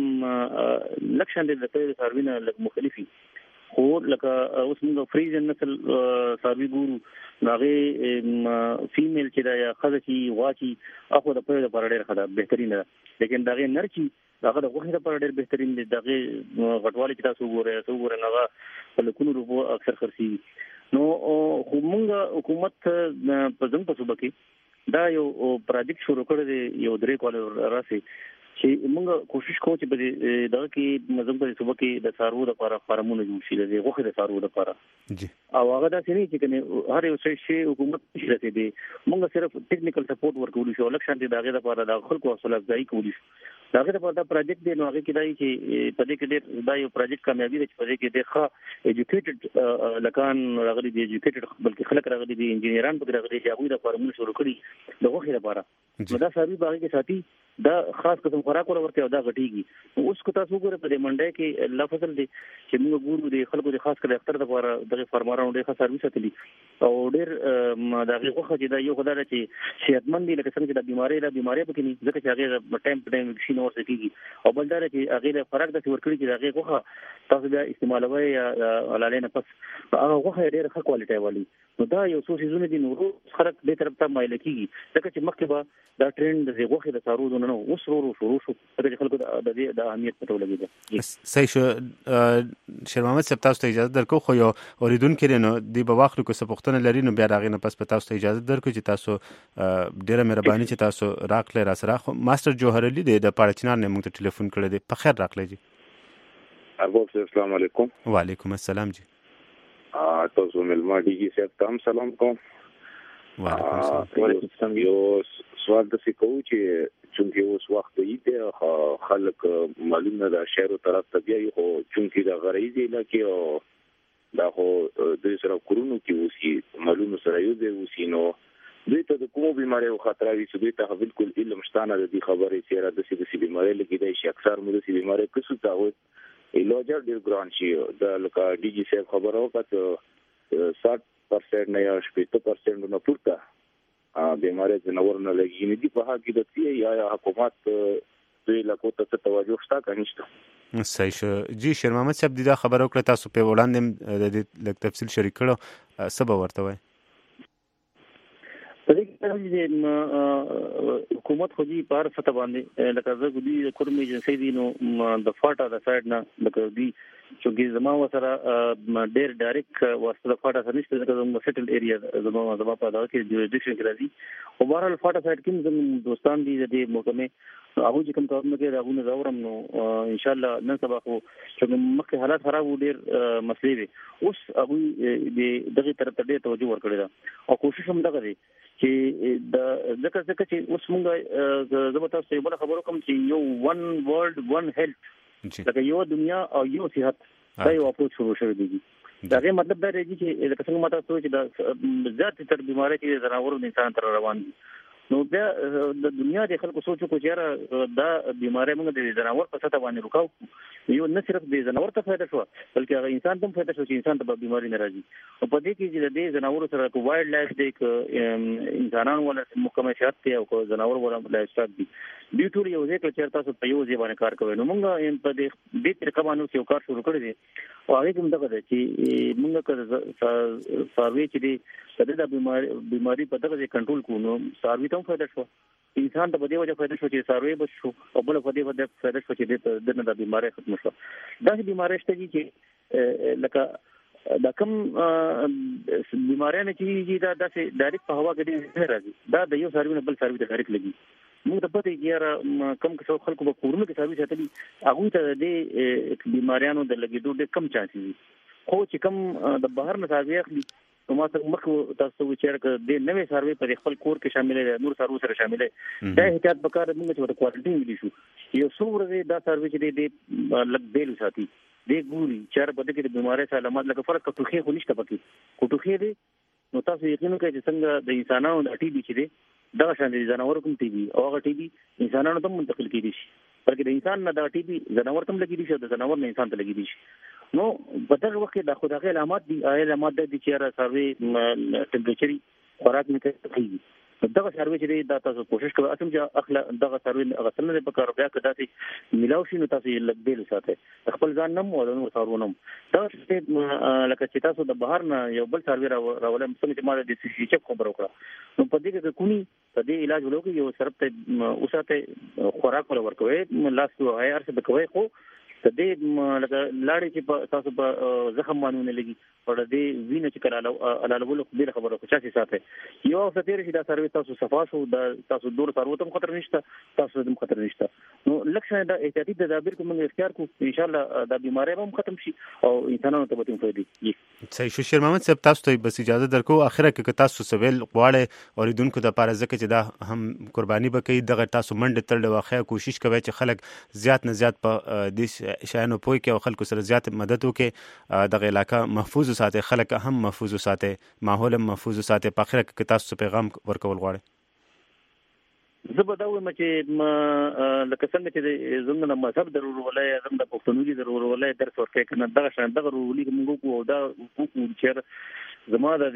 هغه لکشن د لته سروي نه لږ مختلفي خو لکه اوس موږ فریزن نسل سروي ګورو هغه فیمیل چې دا یا خزه چې واچي اخو د پوهه لپاره ډېر خطر بهترین ده لیکن دغه نرچی دغه د غوښې لپاره ډېر بهترین دي دغه غټوالي چې تاسو ګورئ تاسو ګورئ هغه په لکونو روپو اکثر خرسي نو خو موږ حکومت په ځم په صوبه کې دا یو پروجیکټ شروع کړی دی یو درې کال راسي چې موږ کوشش کوو چې په دغه کې مزم په صوبه کې د څارو لپاره فارمونه جوړ شي د غوښې د څارو لپاره جی او هغه دا سړي چې کنه هر یو شی حکومت نشي رسیدي موږ صرف ټیکنیکل سپورټ ورکول شو لکشن دي دغه لپاره د خلکو حوصله افزایی کولی شو دغه لپاره دا پروجیکټ دی نو هغه کې دای چې په دې کې ډېر دا یو پروجیکټ کامیابی دی چې په دې کې ډېر ښه ایجوکیټډ لکان راغلي دي ایجوکیټډ بلکې خلک راغلي دي انجینران په راغلي چې هغه د فارمونه شروع کړي د غوښې لپاره نو دا سروي باغ کې ساتي دا خاص قسم خوراک ورته او دا غټيږي اوس کو تاسو ګوره په دې منډه کې الله فضل دي چې موږ ګورو د خلکو د خاص کړي اختر لپاره د فارمرانو ډېر ښه سروي ساتلي او ډېر دا غوښه چې دا یو خدای چې صحتمند دي لکه څنګه چې د بیماری له بیماری پکې نه ځکه چې هغه ټایم په ټایم شي نور سکیږي او بل دا چې هغه له خوراک د ورکړي چې هغه غوښه تاسو بیا استعمالوي یا علالې نه پس هغه غوښه ډېر ښه کوالټي والی نو دا یو څه سيزونه دي نور خلک به طرف ته مایل کیږي ځکه چې مخکې به دا ټرند د غوښه د څارو نه اوس ورو شروع شو چې خلکو د دې د اهمیت په توګه لګیږي. صحیح شو. شیر محمد صاحب تاسو ته اجازه درکو خو یو اوریدونکو نه دی په واخلو کو سپختنه لري نو بیا راغی نه پس په تاسو ته اجازه درکو چې تاسو ډیره مهرباني چې تاسو راکله را سره خو ماستر جوهر علي د پاړچنار نه موږ ته ټلیفون کړی دی په خیر راکله جی. ارباب السلام علیکم. وعلیکم السلام جی. تاسو ملما دیږي صاحب تام سلام کوم. وعلیکم السلام. یو سوال د سکو چې چونکه اوس وخت یې ته خلک معلومه ده شهر طرف ته بیا خو چونکه دا غریزي علاقې او دا خو د سره کورونو کې اوسې معلومه سره یو دی اوسې نو دوی ته د کومو بیماریو خطر وي چې دوی ته بالکل علم شته نه دي خبرې چې را د سې بیماری لګي دی چې اکثر مو د سې بیماری کسو ته وي علاج ډیر ګران شي د لکه ډي جی صاحب خبره وکړه ساठ پرسنټ نه یا شپږ پرسنټ نه پورته بیماری جنور نه لګي نه دي په هغه کې د سی یا حکومت دوی لکه ته توجه شته کنيشته صحیح شو جی شیر محمد صاحب دا خبره وکړه تاسو په وړاندې د دې لږ تفصیل شریک کړو سبا ورته وای په دې کې چې حکومت خو دې په هر څه باندې لکه زه ګډي کورمې ایجنسی دي نو د فاټا د سایډ نه لکه دې چې زما وسره ډېر ډایرکټ واسطه د فاټا سره نشته لکه زموږ سیټل ایریا زما زما په دغه کې جوړیشن کې راځي او بهرحال فاټا سایډ کې زموږ دوستان دي د محکمې هغه چې کوم کارونه کوي هغه نه زورم نو ان شاء الله نن سبا خو چې مخکې حالات خراب و ډېر مسلې وي اوس هغه د دغه طرف ته ډېر توجه ورکړی دا او کوشش هم دغه دی چې د ځکه ځکه چې اوس موږ زه به تاسو ته بل خبرو کوم چې یو ون ورلد ون هیلث لکه یو دنیا او یو صحت دا یو اپروچ شروع شوی دی دا غي مطلب دا دی چې لکه څنګه ماته سوچ دا ذات تر بیماری چې زناورو د انسان تر روان دي نو بیا د دنیا د خلکو سوچ کو چې دا بیماری موږ د زناور په سطح باندې رکاو یو نه صرف د زناور ته فائدہ شو بلکې هغه انسان ته فائدہ شو چې انسان ته بیماری نه راځي او په دې کې چې د زناور سره کو وایلډ لایف د انسانانو ولا محکمه شرط ته او زناور ولا لایف سټاک دي دوی ټول یو ځای کې تاسو په یو ځای باندې کار کوي نو موږ په دې دې طریقه باندې یو کار شروع کړی دی او هغه کوم دغه چې موږ کړه سروي چې د د بیماری بیماری په دغه کنټرول کو نو سروي ته فائدہ شو انسان ته په دې وجه فائدہ شو چې سروي بس شو او بل په دې وجه فائدہ شو چې د د بیماری ختم شو دا بیماری شته چې لکه دا کوم بیماری نه چې دا داسې ډایرکټ په هوا کې نه راځي دا د یو سروي نه بل سروي ته ډایرکټ لګي موږ ته پته کیږي کم څو خلکو په کورونو کې سروي ساتلي هغه ته د بیماریانو د لګیدو ډېر کم چانس دي خو چې کم د بهر نه سروي اخلي نو ما ته مخ تاسو چې د نوې سروي په خپل کور کې شامل دي نور سروي سره شامل دي دا احتیاط وکړه موږ چې د کوالټي ملي شو یو څو ورځې دا سروي چې د لګ بیل ساتي د ګوري چې په دې کې د بیماری سره علامات لکه فرق کوټخي خو نشته پکې کوټخي دي نو تاسو یقین وکړئ چې څنګه د انسانانو د ټي بي چې دي دا شان دي جناور کوم ټي بي او هغه ټي بي انسانانو ته منتقل کیدي شي بلکې د انسان نه دا ټي بي جناور ته لګیدي شي د جناور نه انسان ته لګیدي شي نو په دغه وخت د خدای علامات دي علامات د چیرې سروي ټمپریچر خوراک نه کوي دغه سروي چې دا تاسو کوشش کوئ اسم چې اخلا دغه سروي غسل نه په کار بیا کدا چې ملاو شي نو تاسو یې لګبل ساتي خپل ځان نم او نور سارونم دا چې لکه چې تاسو د بهر نه یو بل سروي راولم څنګه چې ما د سی سی چک خبر وکړه نو په دې کې کونی په دې علاج ولوګي یو سرپ ته اوساته خوراک ول ورکوي لاس تو هاي ارسه بکوي خو ته دې لکه لاړې چې تاسو په زخم باندې نه لګي او دې وینې چې کړه علالول خو دې خبره کو چا ساتي یو فتیر چې دا سروي تاسو صفا شو دا تاسو دور سروتم خطر نشته تاسو دم خطر نشته نو لکه دا احتیاطي تدابیر کوم اختیار کو ان شاء الله دا بیماری هم ختم شي او انسانانو ته به فائدې صحیح شو شیر محمد صاحب تاسو ته بس اجازه درکو اخره کې تاسو سویل غواړي اوریدونکو د پاره ځکه چې دا هم قرباني بکې دغه تاسو منډه تل واخیا کوشش کوي چې خلک زیات نه زیات په دې شایانو پوي کې او خلکو سره زیات مدد وکړي دغه علاقہ محفوظ ساتي خلک هم محفوظ ساتي ماحول هم محفوظ ساتي په اخره کې تاسو پیغام ورکول غواړي زه به دا وایم چې لکه څنګه چې زموږ مذهب ضرور ولای زموږ د پښتونولي ضرور ولای درس ورکړي کنه دغه شان دغه ضروري موږ کو دا کو چې زما د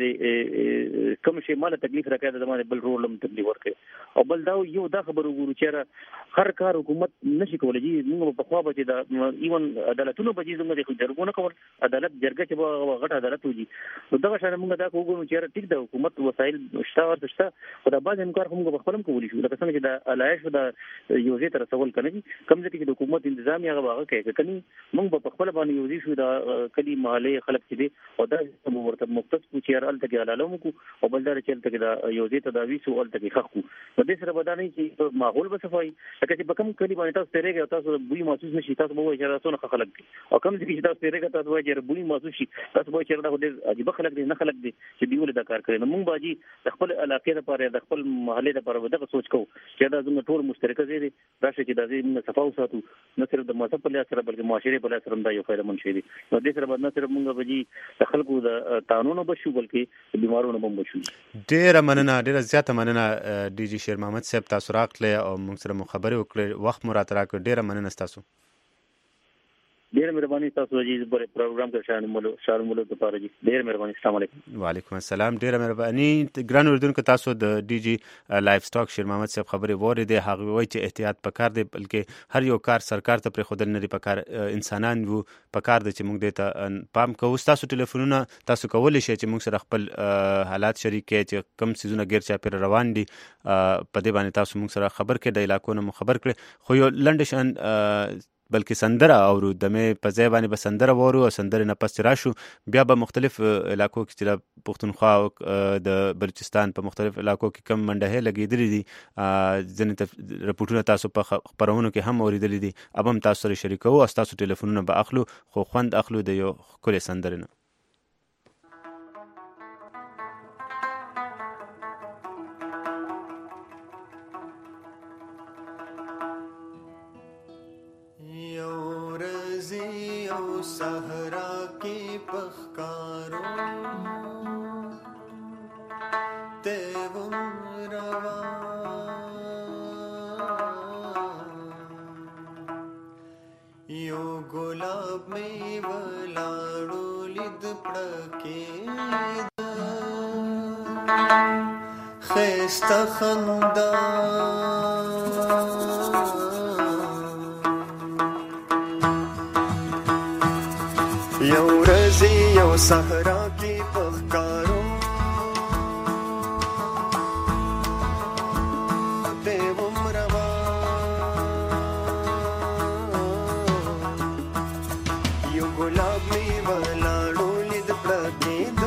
کوم شي مال تکلیف راکړه د زمانه بل رول هم تکلیف ورکړي او بل دا یو دا خبر وګورو چې هر کار حکومت نشي کولای موږ په خوا بچي دا ایون عدالتونو بچي زموږ د جرګونه کول عدالت جرګه چې غټ عدالت وږي نو دغه شان موږ دا وګورو چې ټیک د حکومت وسایل شته ورته خو دا بعض امکان هم په خپلم کولی شو لکه څنګه چې د علایش د یو ځای تر سوال کنه کوم ځکه چې د حکومت تنظیم هغه واغه کوي کني موږ په خپل باندې یو ځای شو دا کلی محله خلک چې دي او دا ورته مختص بندوبست کو چې الته کې علالم کو او بل دا چې الته کې دا یو ځای تداوی سو الته کې خخ کو په دې سره بدانه چې ماحول به صفای لکه چې بکم کلی باندې تاسو تیرېږئ تاسو بوی محسوس نشي تاسو به وایي چې تاسو نه خلک دي او کوم چې تاسو تیرېږئ تاسو وایي چې بوی محسوس شي تاسو وایي چې دا ډېر عجیب خلک دي نه خلک دي چې دیول دا کار کوي نو موږ باجی د خپل علاقې لپاره د خپل محلې لپاره دغه سوچ کوو چې دا زموږ ټول مشترکه ځای دی راشه چې دا ځای موږ صفا وساتو نه صرف د مذهب په لحاظ سره بلکې معاشري په لحاظ سره دا یو فایدمن شی دی نو دې سره باندې صرف موږ باجی د خلکو د قانونو بشو بلکې بیمارونو هم بشو ډېر مننه ډېر زیاته مننه ډي جی شیر محمد صاحب تاسو راغله او موږ سره مخابره وکړه وخت مو راته راکړ ډېر مننه تاسو ډېر مهرباني تاسو جی پر پروګرام کې شامل مولو شامل مولو ته پاره جی ډېر مهرباني السلام علیکم وعلیکم السلام ډېر مهرباني ګران اوردونکو تاسو د ډي جی لایف سټاک شیر محمد صاحب خبرې وریدې هغه وایي چې احتیاط پکار دی بلکې هر یو کار سرکار ته پر خودل نه دی پکار انسانان وو پکار دی چې موږ دې ته پام کوو تاسو ټلیفونونه تاسو کولی شئ چې موږ سره خپل حالات شریک کړئ چې کم سيزونه غیر چا پر روان دي په دې باندې تاسو موږ سره خبر کړئ د علاقو نه خبر کړئ خو یو لنډ شان بلکې سندره اورو د مې په ځای باندې به سندره وورو او سندره نه پس راشو بیا به مختلف علاقو کې چې پښتونخوا او د بلوچستان په مختلف علاقو کې کم منډه لګېدلې دي ځینې رپورټونه تاسو په خبرونو کې هم اوریدلې دي اب هم تاسو سره شریکو او تاسو ټلیفونونه به اخلو خو خوند اخلو د یو ښکلې سندره نه सहरा की पखकारो तेवम रवा यो गुलाब में वलाड़ो लिद पड़के खैस्ता खंदा یو رزی یو صحرا کی پخکارو دیوم روا یو گلاب می ولاړو لید پړکید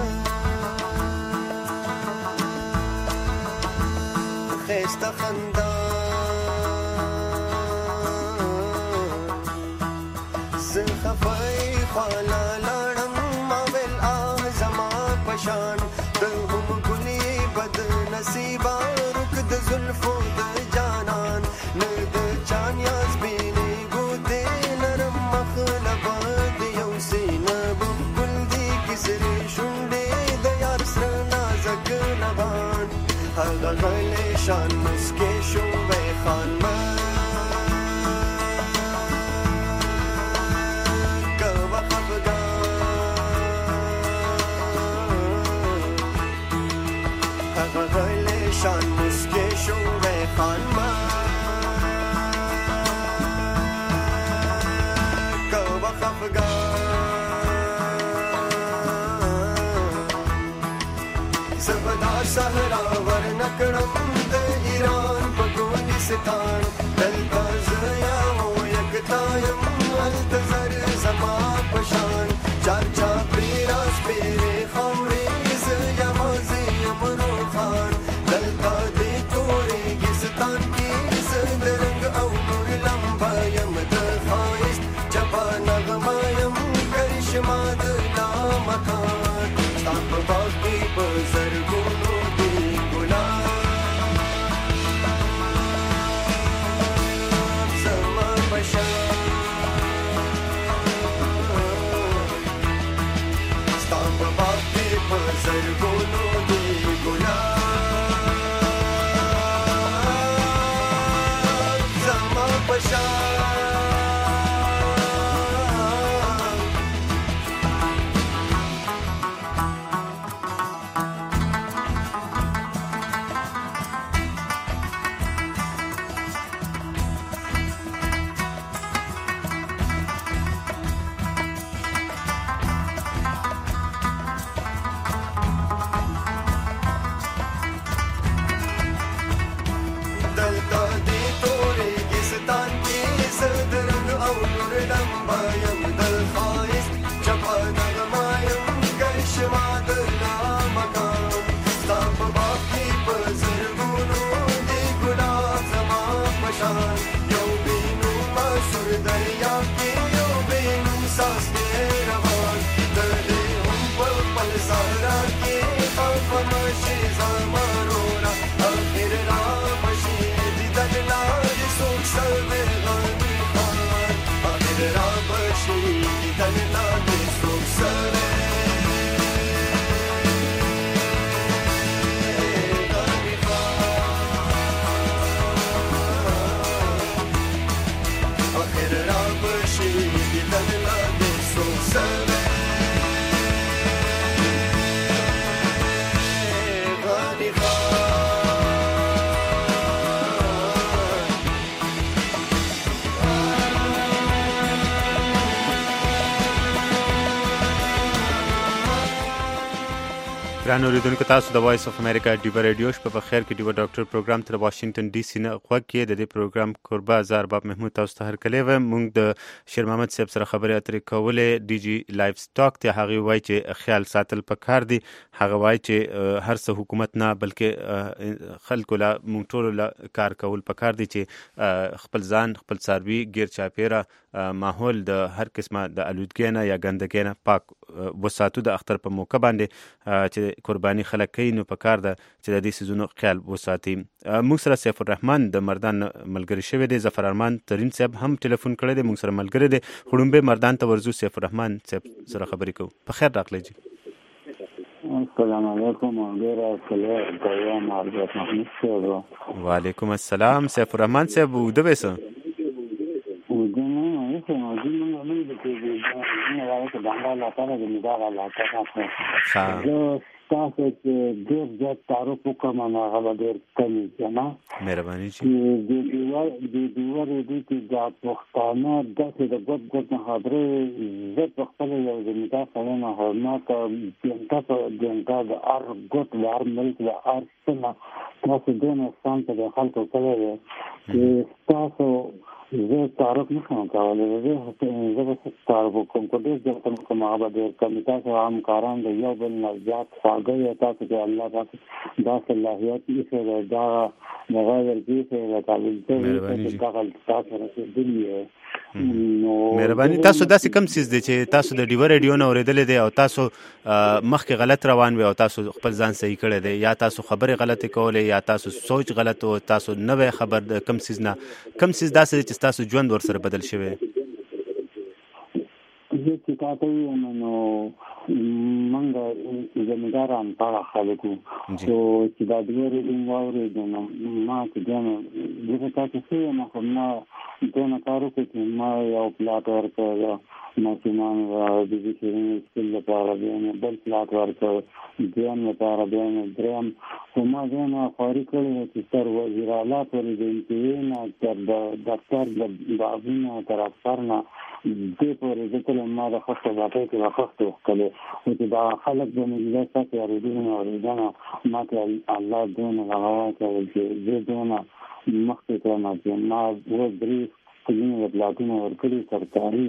خسته خندا زخفای خالا شان دهم گلی بد نصیبا رک د زلفو د جانان نه د چان یاز بینی ګوته نرم مخلب د یو سینه بل دی کسری شونډې د یار سره نازک لبان هغه غلې شان مسکې شو وې خان ما شان مسکے شوے خان ما کوا خفگان زبدا سہرا ورنکڑم د ایران پگولستان دلتا زیا ہو یکتایم التزر زما پشان چار چا پیراس پیرے خامری زیا مازی امرو خان دلتا دی توری گستان کی زدرنگ او نور لمبایم در خواست چپا نغمایم کرشما دلا مکان ستاپ باقی بزرگونو دی گلا ګران اوریدونکو تاسو د وایس اف امریکا ډیو ریډیو شپه په خیر کې ډیو ډاکټر پروګرام تر واشنگټن ډي سي نه غوږ کې د دې پروګرام قربا زار باب محمود تاسو ته هر کله و مونږ د شیر محمد صاحب سره خبرې اترې کولې ډي جی لایف سټاک ته هغه وایي چې خیال ساتل پکار دي هغه وایي چې هر څه حکومت نه بلکې خلکو لا مونږ ټول لا کار کول پکار دي چې خپل ځان خپل څاروي غیر چاپیره ماحول د هر قسمه د الودګۍ نه یا ګندګۍ نه پاک وساتو د اختر په موقع باندې چې قرباني خلک کوي نو په کار ده چې د دې سيزونو خیال وساتي. موږ سره سیف الرحمن د مردان ملګری شوی دی. ظفر ارمان ترین صاحب هم ټلیفون کړی دی، موږ سره ملګری دی. خړومبه مردان ته ورزو سیف الرحمن صاحب سره خبرې کوو. په خیر راغلی جی. السلام علیکم ډیره سلام کوم حضرت محمد صاحب. وعلیکم السلام سیف الرحمن صاحب د وسه ودنه یې نو د موږ موږ د کې نه راځي د باندې لا تعالی د مدار لا تعالی ښه تاسو چې ډېر زیات تعارف وکړم نه غواړم ډېر کمی جنا مهرباني چې د دیوار د دیوار د دې د پښتانه د د ګډ ګډ خبرې زه په خپل یو ځمکه فلانه حرمت د تاسو د ار ګډ لار ملک د ار سره تاسو دونه سم ته خلکو کولای چې تاسو زه تعارف نه کوم کولای زه زه به تعارف کوم کوم چې کوم هغه ډېر کمی تاسو هم کاران د یو بل نه زیات اگر تاسو ته الله پاک دا صلاحیت یې دا مغایر کې دا تعلیم ته دا تاسو راځي مهرباني. تاسو داسې کم سیز دی چې تاسو د ډیو ریډیو نه اوریدلې دی او تاسو مخکې غلط روان وي او تاسو خپل ځان صحیح کړی دی یا تاسو خبرې غلطې کولې یا تاسو سوچ غلط او تاسو نوې خبر د کم سیز نه کم سیز داسې چې تاسو ژوند ورسره بدل شوی زه چې تاسو یې نو منګه زمینداران په خلکو چې دا ډېر ډینګاوري د ما چې دنه دغه تاسو څه نه کوم نه دونه کارو کې ما یو پلاټ ورکړ ماشینان د دې چې سکل لپاره دی بل پلاټ ورکړ دیان لپاره دی دریم کومه دنه خاري کړی چې تر وزیر اعلی پورې د انتظام تر د دفتر د باغینه تر افسرنا دې پورې د کله ما د خاصه ځای کې راخصته کله چې دا خلک د ملت څخه اړیدنه اورېدنه ما ته الله دونه غواړي چې دې دونه مخکې کړم چې ما و درې کلونه د پلاټونو ورکړي سرکاري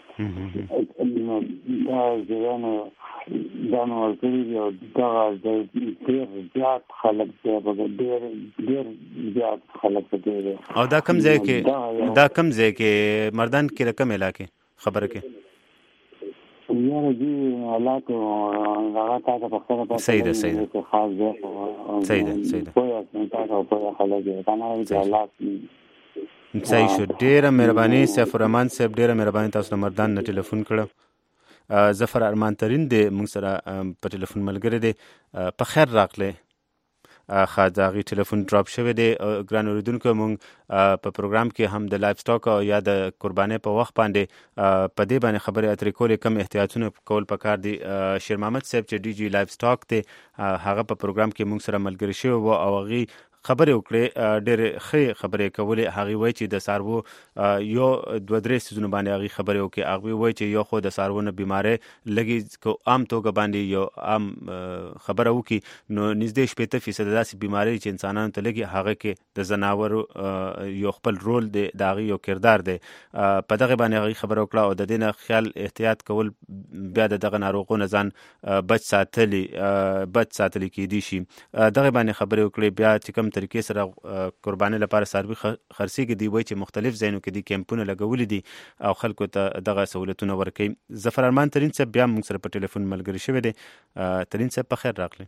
دا ځوانه دا نو ورکړي او دا ډېر زیات خلک ډېر ډېر زیات خلک دي. او دا کم ځای کې دا کم ځای کې مردان کې رقم علاقه خبره کې یاره دی علاقه هغه تاسو په خپل په صحیح ده صحیح ده خاص ده صحیح ده صحیح ده په تاسو په خلک کنه د علاقه صحیح شو. ډیره مهرباني سیف الرحمن صاحب ډیره مهرباني تاسو مردان نه ټلیفون کړه. ظفر ارمان ترین دی موږ سره په ټلیفون ملګری دی. په خیر راغلی خاطر ټلیفون ډراپ شوی دی. ګران اوریدونکو موږ په پروګرام کې هم د لایف سټاک یا د قربانۍ په وخت باندې په دې باندې خبرې اترې کولې کم احتیاطونه کول پکار دي. شیر محمد صاحب چې ډي جی لایف سټاک ته هغه په پروګرام کې موږ سره ملګری شوی و او هغه خبرې وکړې ډېرې ښې خبرې کولې. هغې وایي چې د څاروو یو دوه درې څیزونو باندې هغې خبرې وکړې. هغوی وایي چې یو خو د څاروو نه بیمارۍ لږې که عام توګه باندې یو عام خبره وکړي نو نږدې شپېته فیصده داسې بیمارۍ چې انسانانو ته لګي هغه کې د ځناورو یو خپل رول دی د هغې یو کردار دی. په دغې باندې هغې خبره وکړه او د دې نه خیال احتیاط کول بیا د دغه ناروغو نه ځان بچ ساتلی بچ ساتلی کېدی شي. دغې باندې خبرې وکړې. بیا چې کوم طریقې سره قرباني لپاره څاروي خرڅېږي دی وایي چې مختلف ځایونو کې دي کیمپونه لګولي دي او خلکو ته دغه سهولتونه ورکوي. ظفر ارمان ترین صاحب بیا موږ سره په ټلیفون ملګری شوی دی. ترین صاحب په خیر راغلی.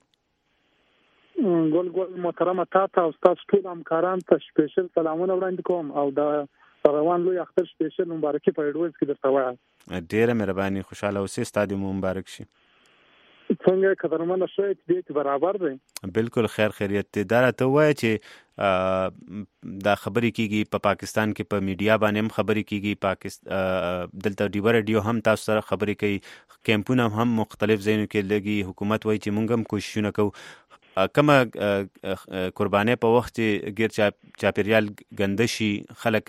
ګل ګل محترمه تاسو او تاسو ټول همکاران ته سپیشل سلامونه وړاندې کوم او د روان لوی اختر سپیشل مبارکي په اډوانس کې درته وایم. ډیره مهرباني خوشاله اوسئ ستاسو مو مبارک شي. څنګه قدرمنه شوی چې برابر دی بالکل خیر خیریت دی. دا راته وایي چې دا خبرې کیږي په پاکستان کې په میډیا باندې هم خبرې کیږي پاکستان دلته ډیو ریډیو هم تاسو سره خبرې کوي کیمپونه هم مختلف ځایونو کې لګي. حکومت وایي چې موږ هم کوششونه کوو کومه قرباني په وخت کې غیر چاپیریال ګنده شي خلک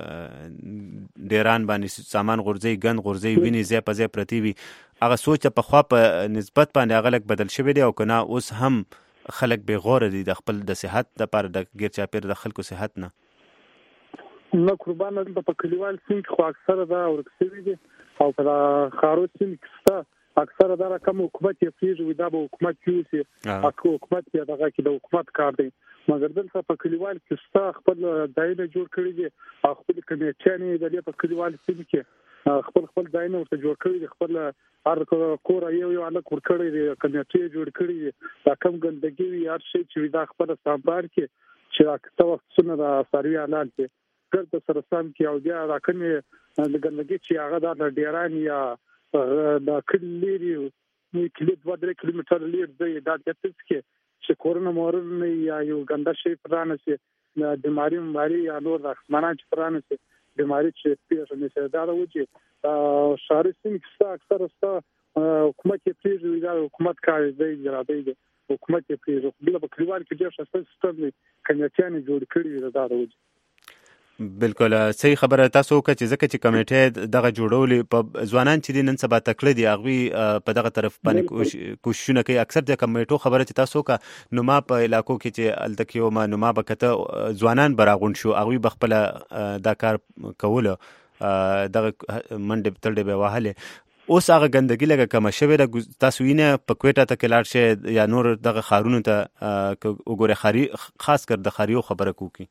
ډیران باندې سامان غورځي ګند غورځي ویني ځای په ځای پرتی وي هغه سوچ په خوا په نسبت باندې هغه لک بدل شوی دی او کنه اوس هم خلک به غوړه دي د خپل د صحت لپاره د غیر چاپیر د خلکو صحت نه نو قربان په کلیوال سیم خو اکثره دا ورکسوي دي او په خارو سیم کې اکثره دا کوم حکومت یې پیژوي دا به حکومت کیږي اکو حکومت یې دغه کې د حکومت کار دی مګر دلته په کلیوال کې ستا خپل دایره جوړ کړی دي خپل کمیټیانې د دې په کلیوال سیم کې خپل خپل دایره ورته جوړ کړی دي خپل هر کور یو یو الګ ور کړی دي کمیټې جوړ کړی دي دا کم ګندګي وي هر شي چې دا خپل سامبار کې چې راکته وختونه د ساروي اعلان کې ګرځ سره سم کې او بیا راکنه د ګندګي چې هغه د ډیران یا دا کلیری نو کلی دوه درې کیلومتر لیر دی دا د تاسو کې چې کورونا مورنه یا یو ګنده شي پرانه سي د بیماری ماري یا نور د خمانان چې پرانه سي بیماری چې پیښه نه سي دا راوځي شهري سیمې کې اکثر ستا حکومت یې پیژوي دا حکومت کار دی جرابې دی حکومت یې پیژوي بل په کلیوال کې ډېر څه سیستم کمیټیانې جوړ کړی دا راوځي بالکل صحیح خبره تاسو وکړه چې ځکه چې کمیټه دغه جوړولې په ځوانان چې دین نن سبا تکړه دي هغه په دغه طرف باندې کوششونه کوي اکثر د کمیټو خبره چې تاسو وکړه نو ما په علاقو کې چې التکیو ما نو ما بکته ځوانان براغون شو هغه بخپله دا کار کوله دغه منډه تلډه به وهله اوس هغه ګندګي لګه کما شوی د تاسو وینه په کوټه ته کلاړ شه یا نور دغه خارونو ته وګوره خاري خاص کر د خاریو خبره کوي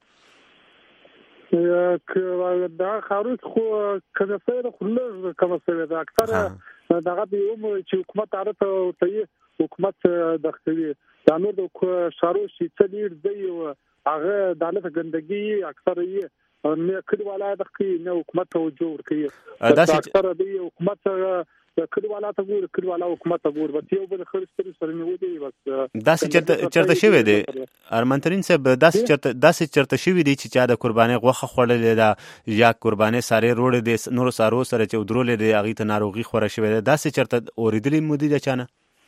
دا خارج خو کله سره خلل کوم سره دا اکثر دغه به یو چې حکومت عارف او ته حکومت داخلي دا نو د شارو شي تلیر دی هغه دالت ګندګي اکثر یې نه کړي والا د نه حکومت توجه ورکړي دا اکثر دی حکومت کړي والا ته ګور کړي والا حکومت ته ګور به یو بل خرڅ سره نه ودی بس دا چرته چرته شوی دی ارمنترین صاحب دا چرته دا چرته شوی دی چې چا د قرباني غوخه خوړلې دا یا قرباني ساره روړې دي نور سارو سره چې درولې دي هغه ته ناروغي خوره شوی دا چرته اوریدلې مودي د چانه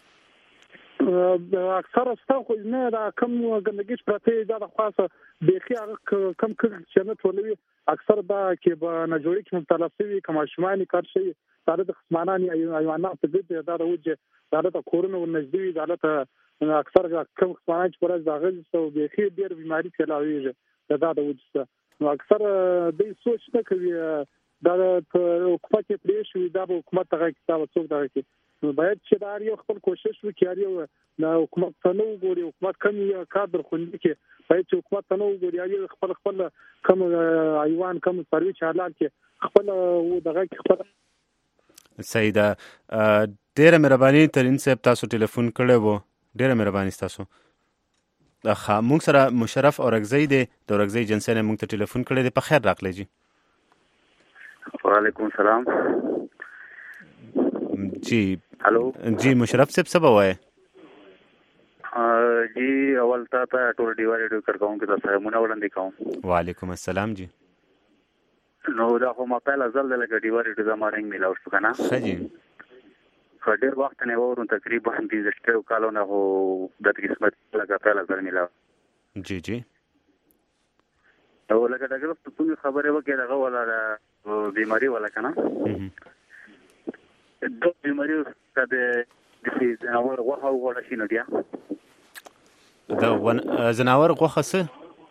اکثر استا خو نه دا کم ګندګي پرته دا خاصه بيخي کم کړ چې نه ټولوي اکثر دا کې به نه جوړي کې مبتلا شوی کما شمالي کار شي دا د خصمانان ایوانات په دې دا راوځي دا د کورونا ونځدي دا د اکثر کم خصمانان چې پرځ دا غږ سو بيخي ډېر بیماری چلاويږي دا د وځه نو اکثر دې سوچ نه کوي دا حکومت پرې شوی دا حکومت هغه کتاب څوک دا کوي باید چې دا یو خپل کوشش وکړي او د حکومت ته نو ګوري حکومت کم یو کادر خوندي کې باید چې حکومت ته نو ګوري یو خپل خپل کم ایوان کم سروي چالان کې خپل دغه خپل سیدا ډیره مهرباني ترين صاحب تاسو ټلیفون کړو وو ډیره مهرباني تاسو ښه موږ سره مشرف اورګزی دی د اورګزی جنسي نه موږ ته ټلیفون کړی دی په خیر راغلی جی وعلیکم السلام جی هلو جی مشرف صاحب څه بوای جی اول تا ته ټول ډیوا ریډیو کړم کې تاسو مونږ وړاندې کوم وعلیکم السلام جی نو دا خو ما پهلا ځل د لګ ډیوا ریډیو زمارنګ میلاو شو کنه خجی خډیر وخت نه ورون تقریبا د زشتو کالو نه هو د قسمت لګا پهلا ځل میلاو جی جی او لګا دغه څه خبره وکړه هغه ولا بیماری ولا کنه د بیماری څخه د زناور غوښه وغوړه شي نو بیا دا زناور غوښه څه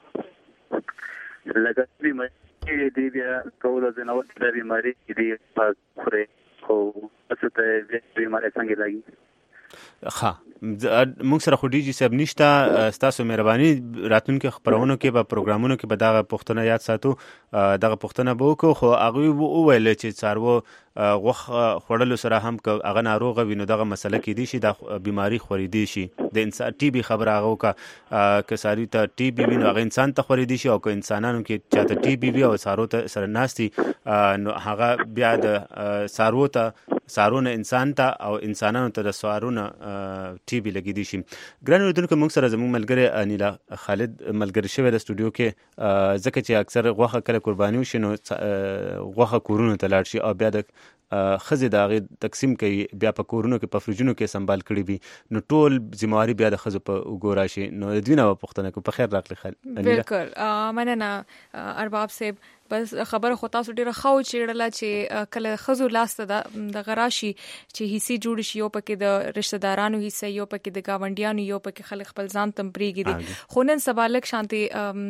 لکه بیماری دی بیا ټول زناور د بیماری دی په خوري خو څه ته بیماری څنګه لګي ښه موږ سره خو ډیجی صاحب نشته تاسو مهرباني راتونکو خبرونو کې په پروګرامونو کې به دا پښتنه یاد ساتو دغه پښتنه به وکړو خو هغه وویل چې څارو غوښ خړلو سره هم هغه ناروغه وینو دغه مسله کې دي شي د بیماری خوريدي شي د انسان ټي بي خبره هغه کا کساری ته ټي بي وینو هغه انسان ته خوريدي شي او که انسانانو کې چاته ټي بي وي او سارو ته سره ناشتي نو هغه بیا د سارو ته سارونه انسان ته او انسانانو ته د سارونه ټي بي لګیدي شي. ګران اوریدونکو موږ سره زموږ ملګری انیلا خالد ملګری شوی د سټوډیو کې، ځکه چې اکثر غوښه کله قرباني وشي نو غوښه کورونو ته لاړ شي او بیا د خزه د هغه تقسیم کوي، بیا په کورونو کې په فریجونو کې سنبال کړي وي نو ټول ذمہواری بیا د خزه په وګورا شي. نو د دوی نه پوښتنه کو په خیر راغلی خالد. بالکل مننه ارباب صاحب. بس خبره خو تاسو ډیره خو چیرله چې کله خزو لاسته د غراشي چې حصے جوړ شي، یو پکې د رشتہ دارانو حصہ، یو پکې د گاونډیانو، یو پکې خلک خپل ځان تم پریږي دي. خو نن سبا لک شانتي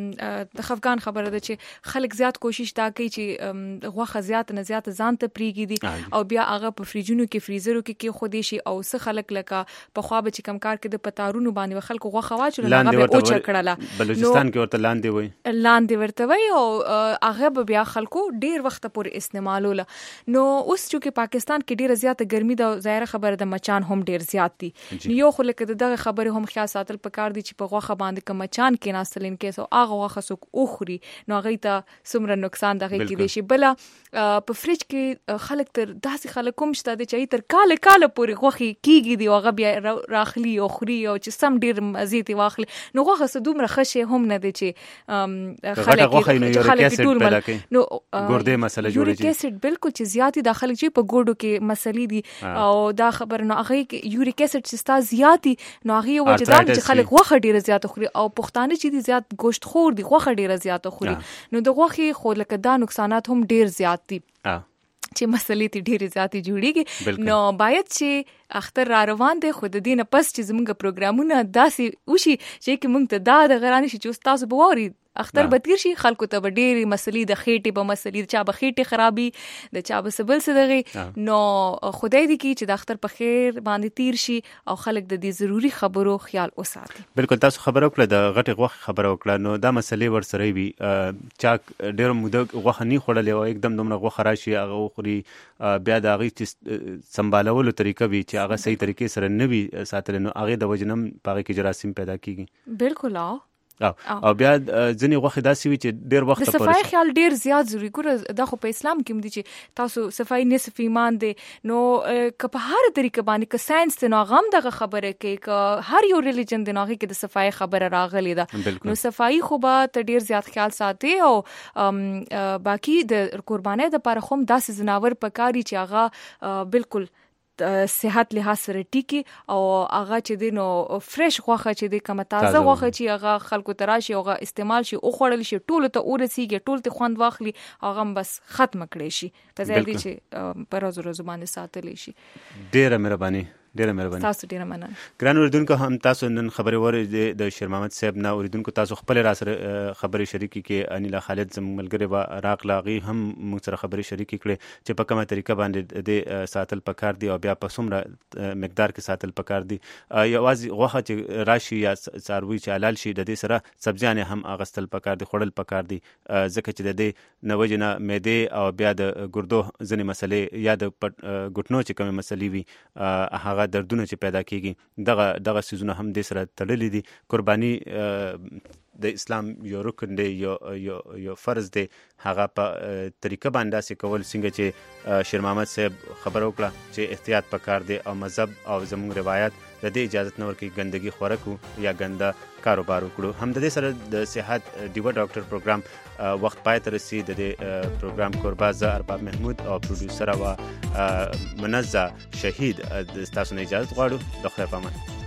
د خفقان خبره ده چې خلک زیات کوشش تا کوي چې غوخه زیات نه زیات ځان ته پریږي دي او بیا هغه په فریجونو کې فریزرو کې کې خو دي شي. او څه خلک لکه په خوا به چې کم کار کې د پتارونو باندې خلکو غوخه واچول هغه به او چکړه بلوچستان کې ورته لاندې وای لاندې ورته وای او هغه بیا خلکو ډیر وخت پورې استعمالول. نو اوس چې پاکستان کې ډیره زیاته ګرمي ده، ظاهر خبره د مچان هم ډیر زیات دي. یو خو لکه دغه خبره هم خیال ساتل پکار دي چې په غوخه باندې کوم مچان کې ناستلین کې سو هغه غوخه سو اوخري نو هغه ته څومره نقصان دغه کې دي شي. بل په فریج کې خلک تر داسې خلک کوم شته چې تر کال کال پورې غوخي کیږي دی هغه بیا راخلی او خوري او چې سم ډیر مزيتي واخلي نو غوخه سدومره خشه هم نه دي چې خلک خلک ټول نو ګردې مسله جوړیږي. یوریک اسید بالکل چې زیاتی داخله چې په ګوډو کې مسلې دي او دا خبر نو هغه کې یوریک اسید چې ستا زیاتی نو هغه وجه دا چې خلک غوخه ډیره زیات خوري او پښتانه چې دي زیات گوشت خور دي غوخه ډیره زیات خوري نو د غوخي خو لکه دا نقصانات هم ډیر زیات دي چې مسلې تی ډیره زیاتې جوړیږي. نو باید چې اختر را روان دي خو د دینه پس چې زموږ پروګرامونه داسې وشي چې کې موږ ته دا د غرانې شي چې تاسو به ووري اختر به تیر شي خلکو ته به ډېرې مسلې د خېټې به مسلې چا به خېټې خرابي د چا به سبل صدغې نو خدای دې کی چې د اختر په خیر باندې تیر شي او خلک د دې ضروری خبرو خیال وساتي. بالکل تاسو خبرو کړه د غټي غوښه خبرو کړه نو دا مسلې ور سره وي چا ډېر موده غوښه نه خوړلې او एकदम دومره غوښه راشي هغه خوري بیا د هغه سنبالولو طریقه وي چې هغه صحیح طریقې سره نه وي ساتل نو هغه د وجنم پاره کې جراثیم پیدا کیږي. بالکل او او بیا ځنی وخت داسي وي چې ډیر وخت پورې صفای خیال ډیر زیات ضروری ګره دا خو په اسلام کې هم دي چې تاسو صفای نصف ایمان دي نو که په هر طریقه باندې که ساينس ته نو غم دغه خبره کوي که هر یو ریلیجن دی نو کې د صفای خبره راغلی ده نو صفای خو به ته ډیر زیات خیال ساتي او باقی د قربانۍ د لپاره هم داسې زناور پکاري چې هغه بالکل صحت لحاظ سره ټیکی او هغه چې دی نو فرش غوښه چې دی کومه تازه غوښه چې هغه خلکو تراشي او هغه استعمال شي او خوړل شي ټول ته ورسیږي ټول ته خوند واخلي هغه بس ختم کړي شي په ځای دی چې پر ورځ ورځ باندې ساتلی شي. ډیره مهرباني ډیره مهرباني تاسو ډیره مننه. ګران اوریدونکو هم تاسو نن خبرې ورې د شیر محمد صاحب نه اوریدونکو تاسو خپل را سره خبرې شریکي کې انیلا خالد زموږ ملګری و راغلاغي هم موږ سره خبرې شریکي کړې چې په کومه طریقه باندې د ساتل پکار دی او بیا په څومره مقدار کې ساتل پکار دی. یوازې غوښه چې راشي یا څاروي چې حلال شي د دې سره سبزیانې هم اغستل پکار دی خوړل پکار دی ځکه چې د دې نوجنه معده او بیا د ګردو ځنې مسلې یا د ګټنو چې کومه مسلې وي هغه دردونه چې پیدا کیږي دغه دغه سيزونه هم د سره تړلې دي. قرباني د اسلام یو رکن دی یو یو یو فرض دی هغه په طریقه باندې سې کول څنګه چې شیر محمد صاحب خبر وکړه چې احتیاط پکار دی او مذهب او زموږ روایت د دې اجازه نه ورکوي ګندګي خورکو یا ګنده کاروبار وکړو. هم د دې سره د صحت ډیو ډاکټر پروګرام وخت پای ته رسید د پروګرام قرباز ارباب محمود او پروډوسر او منزه شهید د تاسو نه اجازه غواړو. د خیر په امان.